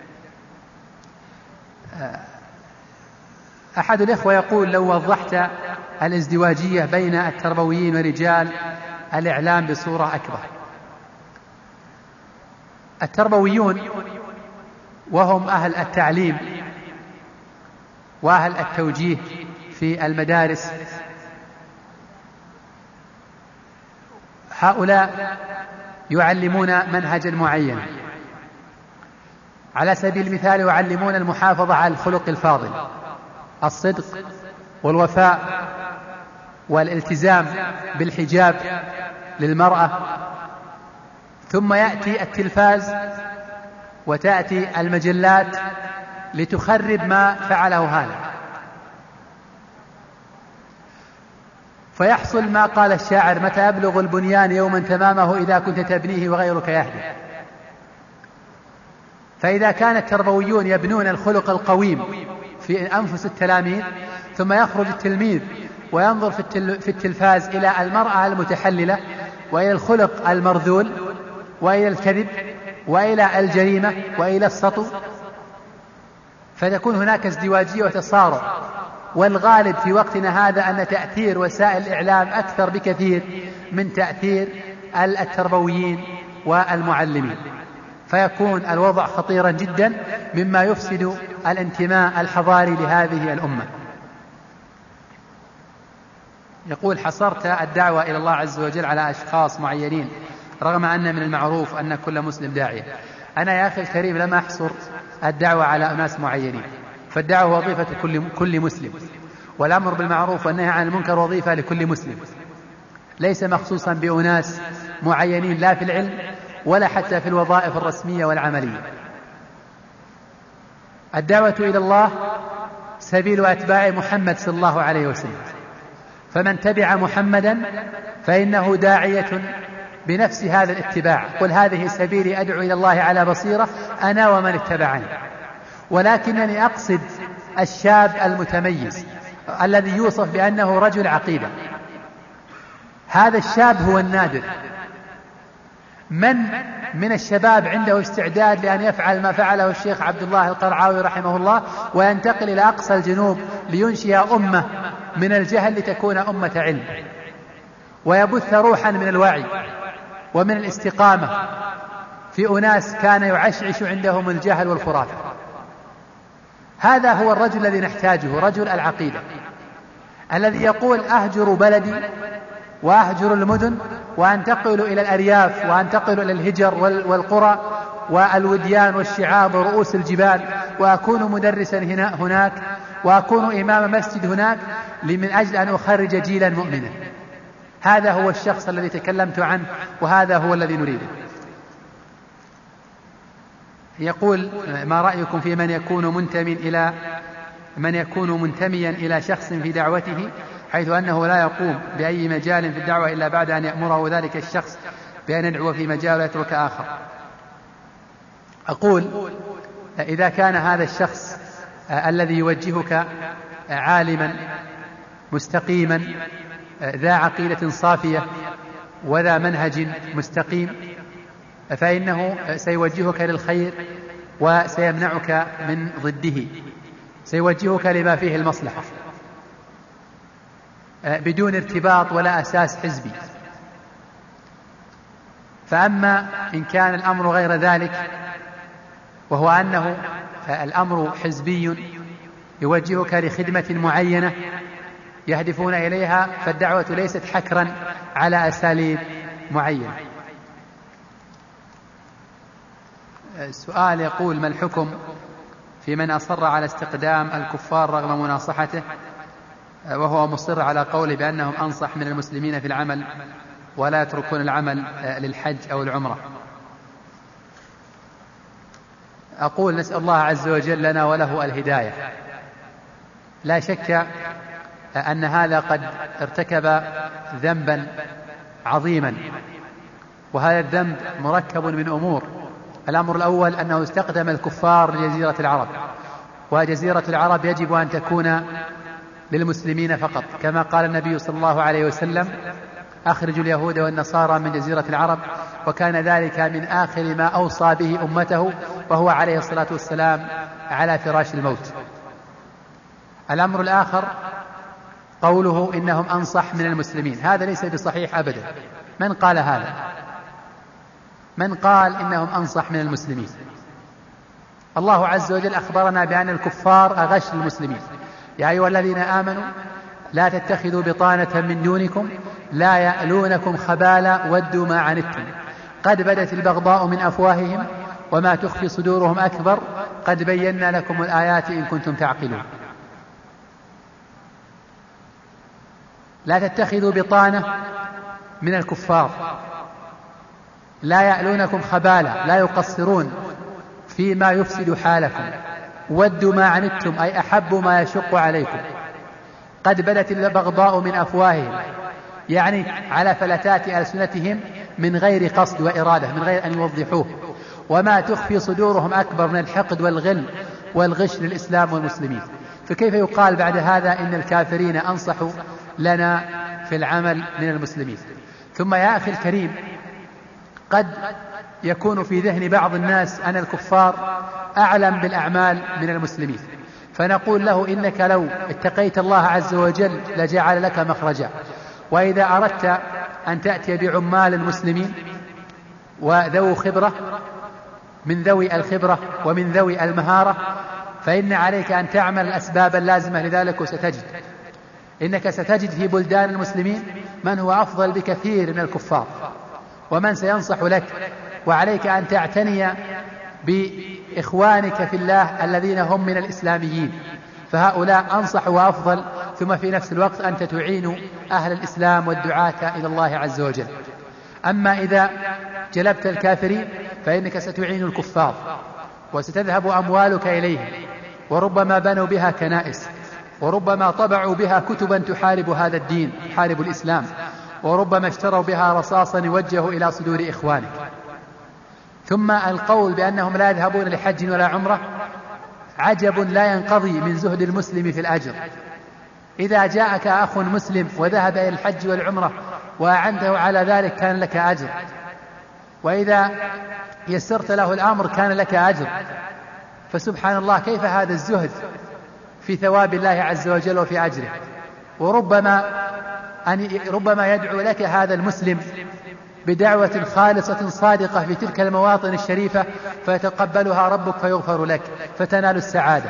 أحد الإخوة يقول: لو وضحت الازدواجية بين التربويين ورجال الإعلام بصورة أكبر. التربويون وهم أهل التعليم وأهل التوجيه في المدارس، هؤلاء يعلمون منهجا معين. على سبيل المثال يعلمون المحافظة على الخلق الفاضل، الصدق والوفاء والالتزام بالحجاب للمرأة. ثم يأتي التلفاز وتأتي المجلات لتخرب ما فعله هذا، فيحصل ما قال الشاعر: متى يبلغ البنيان يوما تمامه إذا كنت تبنيه وغيرك يهدي. فإذا كان التربويون يبنون الخلق القويم في أنفس التلاميذ، ثم يخرج التلميذ وينظر في التلفاز إلى المرأة المتحللة وإلى الخلق المرذول وإلى الكذب وإلى الجريمة وإلى السطو، فتكون هناك ازدواجية وتصارع. والغالب في وقتنا هذا أن تأثير وسائل الإعلام أكثر بكثير من تأثير التربويين والمعلمين، فيكون الوضع خطيرا جدا مما يفسد الانتماء الحضاري لهذه الأمة. يقول: حصرت الدعوة إلى الله عز وجل على أشخاص معينين رغم أن من المعروف أن كل مسلم داعية. أنا يا أخي الكريم لم أحصر الدعوة على أناس معينين، فالدعوة وظيفة كل, كل مسلم، والأمر بالمعروف والنهي عن المنكر وظيفة لكل مسلم، ليس مخصوصا بأناس معينين لا في العلم ولا حتى في الوظائف الرسمية والعملية. الدعوة إلى الله سبيل أتباع محمد صلى الله عليه وسلم، فمن تبع محمدا فإنه داعية بنفس هذا الاتباع. قل هذه سبيلي أدعو إلى الله على بصيرة أنا ومن اتبعني. ولكنني أقصد الشاب المتميز الذي يوصف بأنه رجل عقيدة. هذا الشاب هو النادر. من من الشباب عنده استعداد لأن يفعل ما فعله الشيخ عبد الله القرعاوي رحمه الله وينتقل إلى أقصى الجنوب لينشئ أمة من الجهل لتكون أمة علم، ويبث روحا من الوعي ومن الاستقامة في أناس كان يعشعش عندهم الجهل والخرافة؟ هذا هو الرجل الذي نحتاجه، رجل العقيدة الذي يقول: أهجر بلدي وأهجر المدن وأنتقل إلى الأرياف وأنتقل إلى الهجر والقرى والوديان والشعاب ورؤوس الجبال، وأكون مدرسا هنا هناك، وأكون إمام مسجد هناك، من أجل أن أخرج جيلا مؤمنا. هذا هو الشخص الذي تكلمت عنه، وهذا هو الذي نريده. يقول: ما رأيكم في من يكون منتمي إلى من يكون منتميا إلى شخص في دعوته، حيث أنه لا يقوم بأي مجال في الدعوة إلا بعد أن يأمره ذلك الشخص بأن يدعو في مجال ويترك آخر؟ أقول: إذا كان هذا الشخص الذي يوجهك عالما مستقيما ذا عقيدة صافية وذا منهج مستقيم، فإنه سيوجهك للخير وسيمنعك من ضده، سيوجهك لما فيه المصلحة بدون ارتباط ولا أساس حزبي. فأما إن كان الأمر غير ذلك، وهو أنه الأمر حزبي يوجهك لخدمة معينة يهدفون إليها، فالدعوة ليست حكرا على أساليب معينة. السؤال يقول: ما الحكم في من أصر على استقدام الكفار رغم مناصحته وهو مصر على قوله بأنهم أنصح من المسلمين في العمل ولا يتركون العمل للحج أو العمرة؟ أقول: نسأل الله عز وجل لنا وله الهداية. لا شك أن هذا قد ارتكب ذنبا عظيما، وهذا الذنب مركب من أمور. الأمر الأول أنه استقدم الكفار لجزيرة العرب، وجزيرة العرب يجب أن تكون للمسلمين فقط، كما قال النبي صلى الله عليه وسلم: أخرجوا اليهود والنصارى من جزيرة العرب، وكان ذلك من آخر ما أوصى به أمته وهو عليه الصلاة والسلام على فراش الموت. الأمر الآخر قوله إنهم أنصح من المسلمين، هذا ليس بصحيح أبدا. من قال هذا؟ من قال إنهم أنصح من المسلمين؟ الله عز وجل أخبرنا بأن الكفار أغش المسلمين: يا أيها الذين آمنوا لا تتخذوا بطانة من دونكم لا يألونكم خبالا ودوا ما عنتم قد بدت البغضاء من أفواههم وما تخفي صدورهم أكبر قد بينا لكم الآيات إن كنتم تعقلون. لا تتخذوا بطانة من الكفار، لا يألونكم خبالا، لا يقصرون فيما يفسد حالكم، ودوا ما عنتم أي أحبوا ما يشق عليكم، قد بدت البغضاء من أفواههم، يعني على فلتات ألسنتهم من غير قصد وإرادة، من غير أن يوضحوه، وما تخفي صدورهم أكبر من الحقد والغل والغش للإسلام والمسلمين. فكيف يقال بعد هذا إن الكافرين أنصحوا لنا في العمل من المسلمين؟ ثم يا أخي الكريم، قد يكون في ذهن بعض الناس أن الكفار أعلم بالأعمال من المسلمين، فنقول له: إنك لو اتقيت الله عز وجل لجعل لك مخرجا، وإذا أردت أن تأتي بعمال المسلمين وذو خبرة من ذوي الخبرة ومن ذوي المهارة، فإن عليك أن تعمل الأسباب اللازمة لذلك، وستجد إنك ستجد في بلدان المسلمين من هو أفضل بكثير من الكفار ومن سينصح لك، وعليك أن تعتني بإخوانك في الله الذين هم من الإسلاميين، فهؤلاء أنصح وأفضل، ثم في نفس الوقت أنت تعين أهل الإسلام والدعاة إلى الله عز وجل. أما إذا جلبت الكافرين فإنك ستعين الكفار وستذهب أموالك إليهم، وربما بنوا بها كنائس، وربما طبعوا بها كتبا تحارب هذا الدين، تحارب الإسلام، وربما اشتروا بها رصاصا يوجه إلى صدور إخوانك. ثم القول بأنهم لا يذهبون لحج ولا عمرة عجب لا ينقضي من زهد المسلم في الأجر. إذا جاءك أخ مسلم وذهب إلى الحج والعمرة وأعنته على ذلك كان لك أجر، وإذا يسرت له الأمر كان لك أجر. فسبحان الله، كيف هذا الزهد في ثواب الله عز وجل وفي أجره؟ وربما أن ربما يدعو لك هذا المسلم بدعوة خالصة صادقة في تلك المواطن الشريفة فيتقبلها ربك فيغفر لك فتنال السعادة.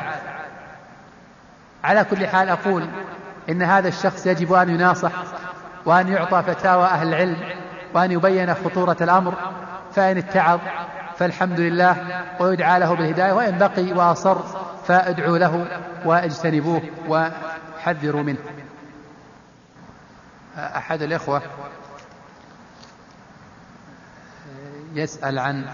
على كل حال، أقول إن هذا الشخص يجب أن يناصح وأن يعطى فتاوى أهل العلم وأن يبين خطورة الأمر، فإن اتعظ فالحمد لله ويدعى له بالهداية، وإن بقي وأصر فادعوا له واجتنبوه وحذروا منه. أحد الإخوة يسأل عن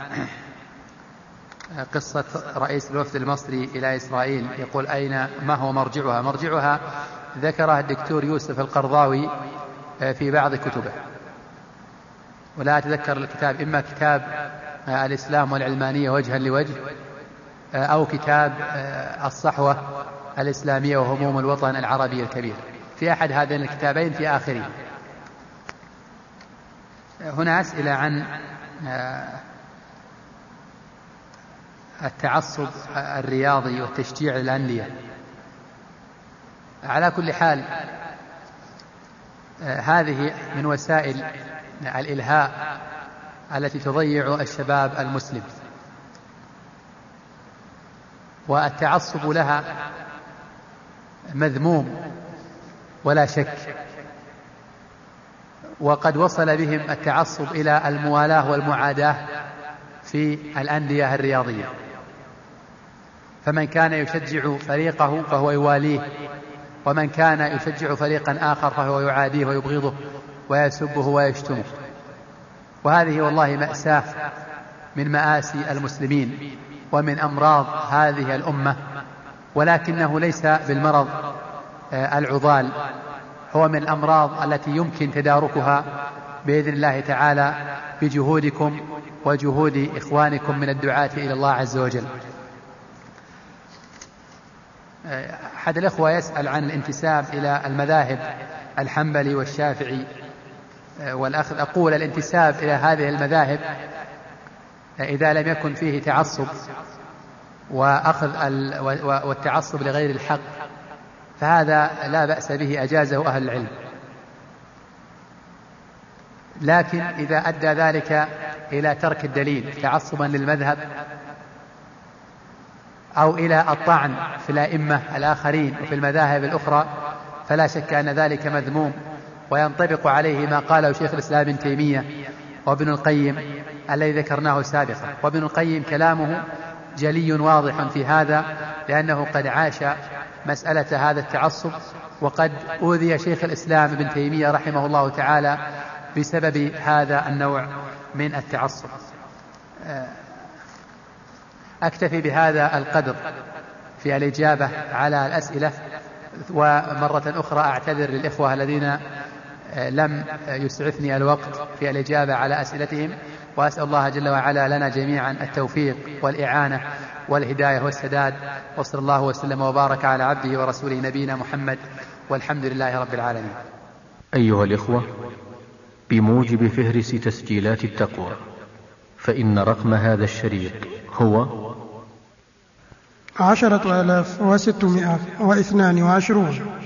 قصة رئيس الوفد المصري إلى إسرائيل، يقول: أين ما هو مرجعها؟ مرجعها ذكرها الدكتور يوسف القرضاوي في بعض كتبه، ولا أتذكر الكتاب، إما كتاب الإسلام والعلمانية وجها لوجه، أو كتاب الصحوة الإسلامية وهموم الوطن العربي الكبير، في أحد هذين الكتابين في آخره. هنا أسئلة عن التعصب الرياضي وتشجيع الأندية. على كل حال، هذه من وسائل الإلهاء التي تضيع الشباب المسلم، والتعصب لها مذموم ولا شك، وقد وصل بهم التعصب إلى الموالاة والمعاداة في الأندية الرياضية، فمن كان يشجع فريقه فهو يواليه، ومن كان يشجع فريقا آخر فهو يعاديه ويبغضه ويسبه ويشتمه. وهذه والله مأساة من مآسي المسلمين ومن أمراض هذه الأمة، ولكنه ليس بالمرض العضال، هو من الأمراض التي يمكن تداركها بإذن الله تعالى بجهودكم وجهود إخوانكم من الدعاة إلى الله عز وجل. أحد الأخوة يسأل عن الانتساب إلى المذاهب الحنبلي والشافعي والأخذ. أقول الانتساب إلى هذه المذاهب إذا لم يكن فيه تعصب وأخذ والتعصب لغير الحق فهذا لا بأس به، أجازه أهل العلم. لكن إذا أدى ذلك إلى ترك الدليل تعصبا للمذهب أو إلى الطعن في الأئمة الآخرين وفي المذاهب الأخرى فلا شك أن ذلك مذموم، وينطبق عليه ما قاله شيخ الإسلام ابن تيمية وابن القيم الذي ذكرناه سابقا. وابن القيم كلامه جلي واضح في هذا، لأنه قد عاش مسألة هذا التعصب، وقد أوذي شيخ الإسلام ابن تيمية رحمه الله تعالى بسبب هذا النوع من التعصب. أكتفي بهذا القدر في الإجابة على الأسئلة، ومرة أخرى أعتذر للإخوة الذين لم يسعفني الوقت في الإجابة على أسئلتهم، وأسأل الله جل وعلا لنا جميعا التوفيق والإعانة والهداية والسداد، وصلى الله وسلم وبارك على عبده ورسوله نبينا محمد، والحمد لله رب العالمين. أيها الإخوة، بموجب فهرس تسجيلات التقوى فإن رقم هذا الشريط هو عشرة آلاف وستمائة واثنان وعشرون.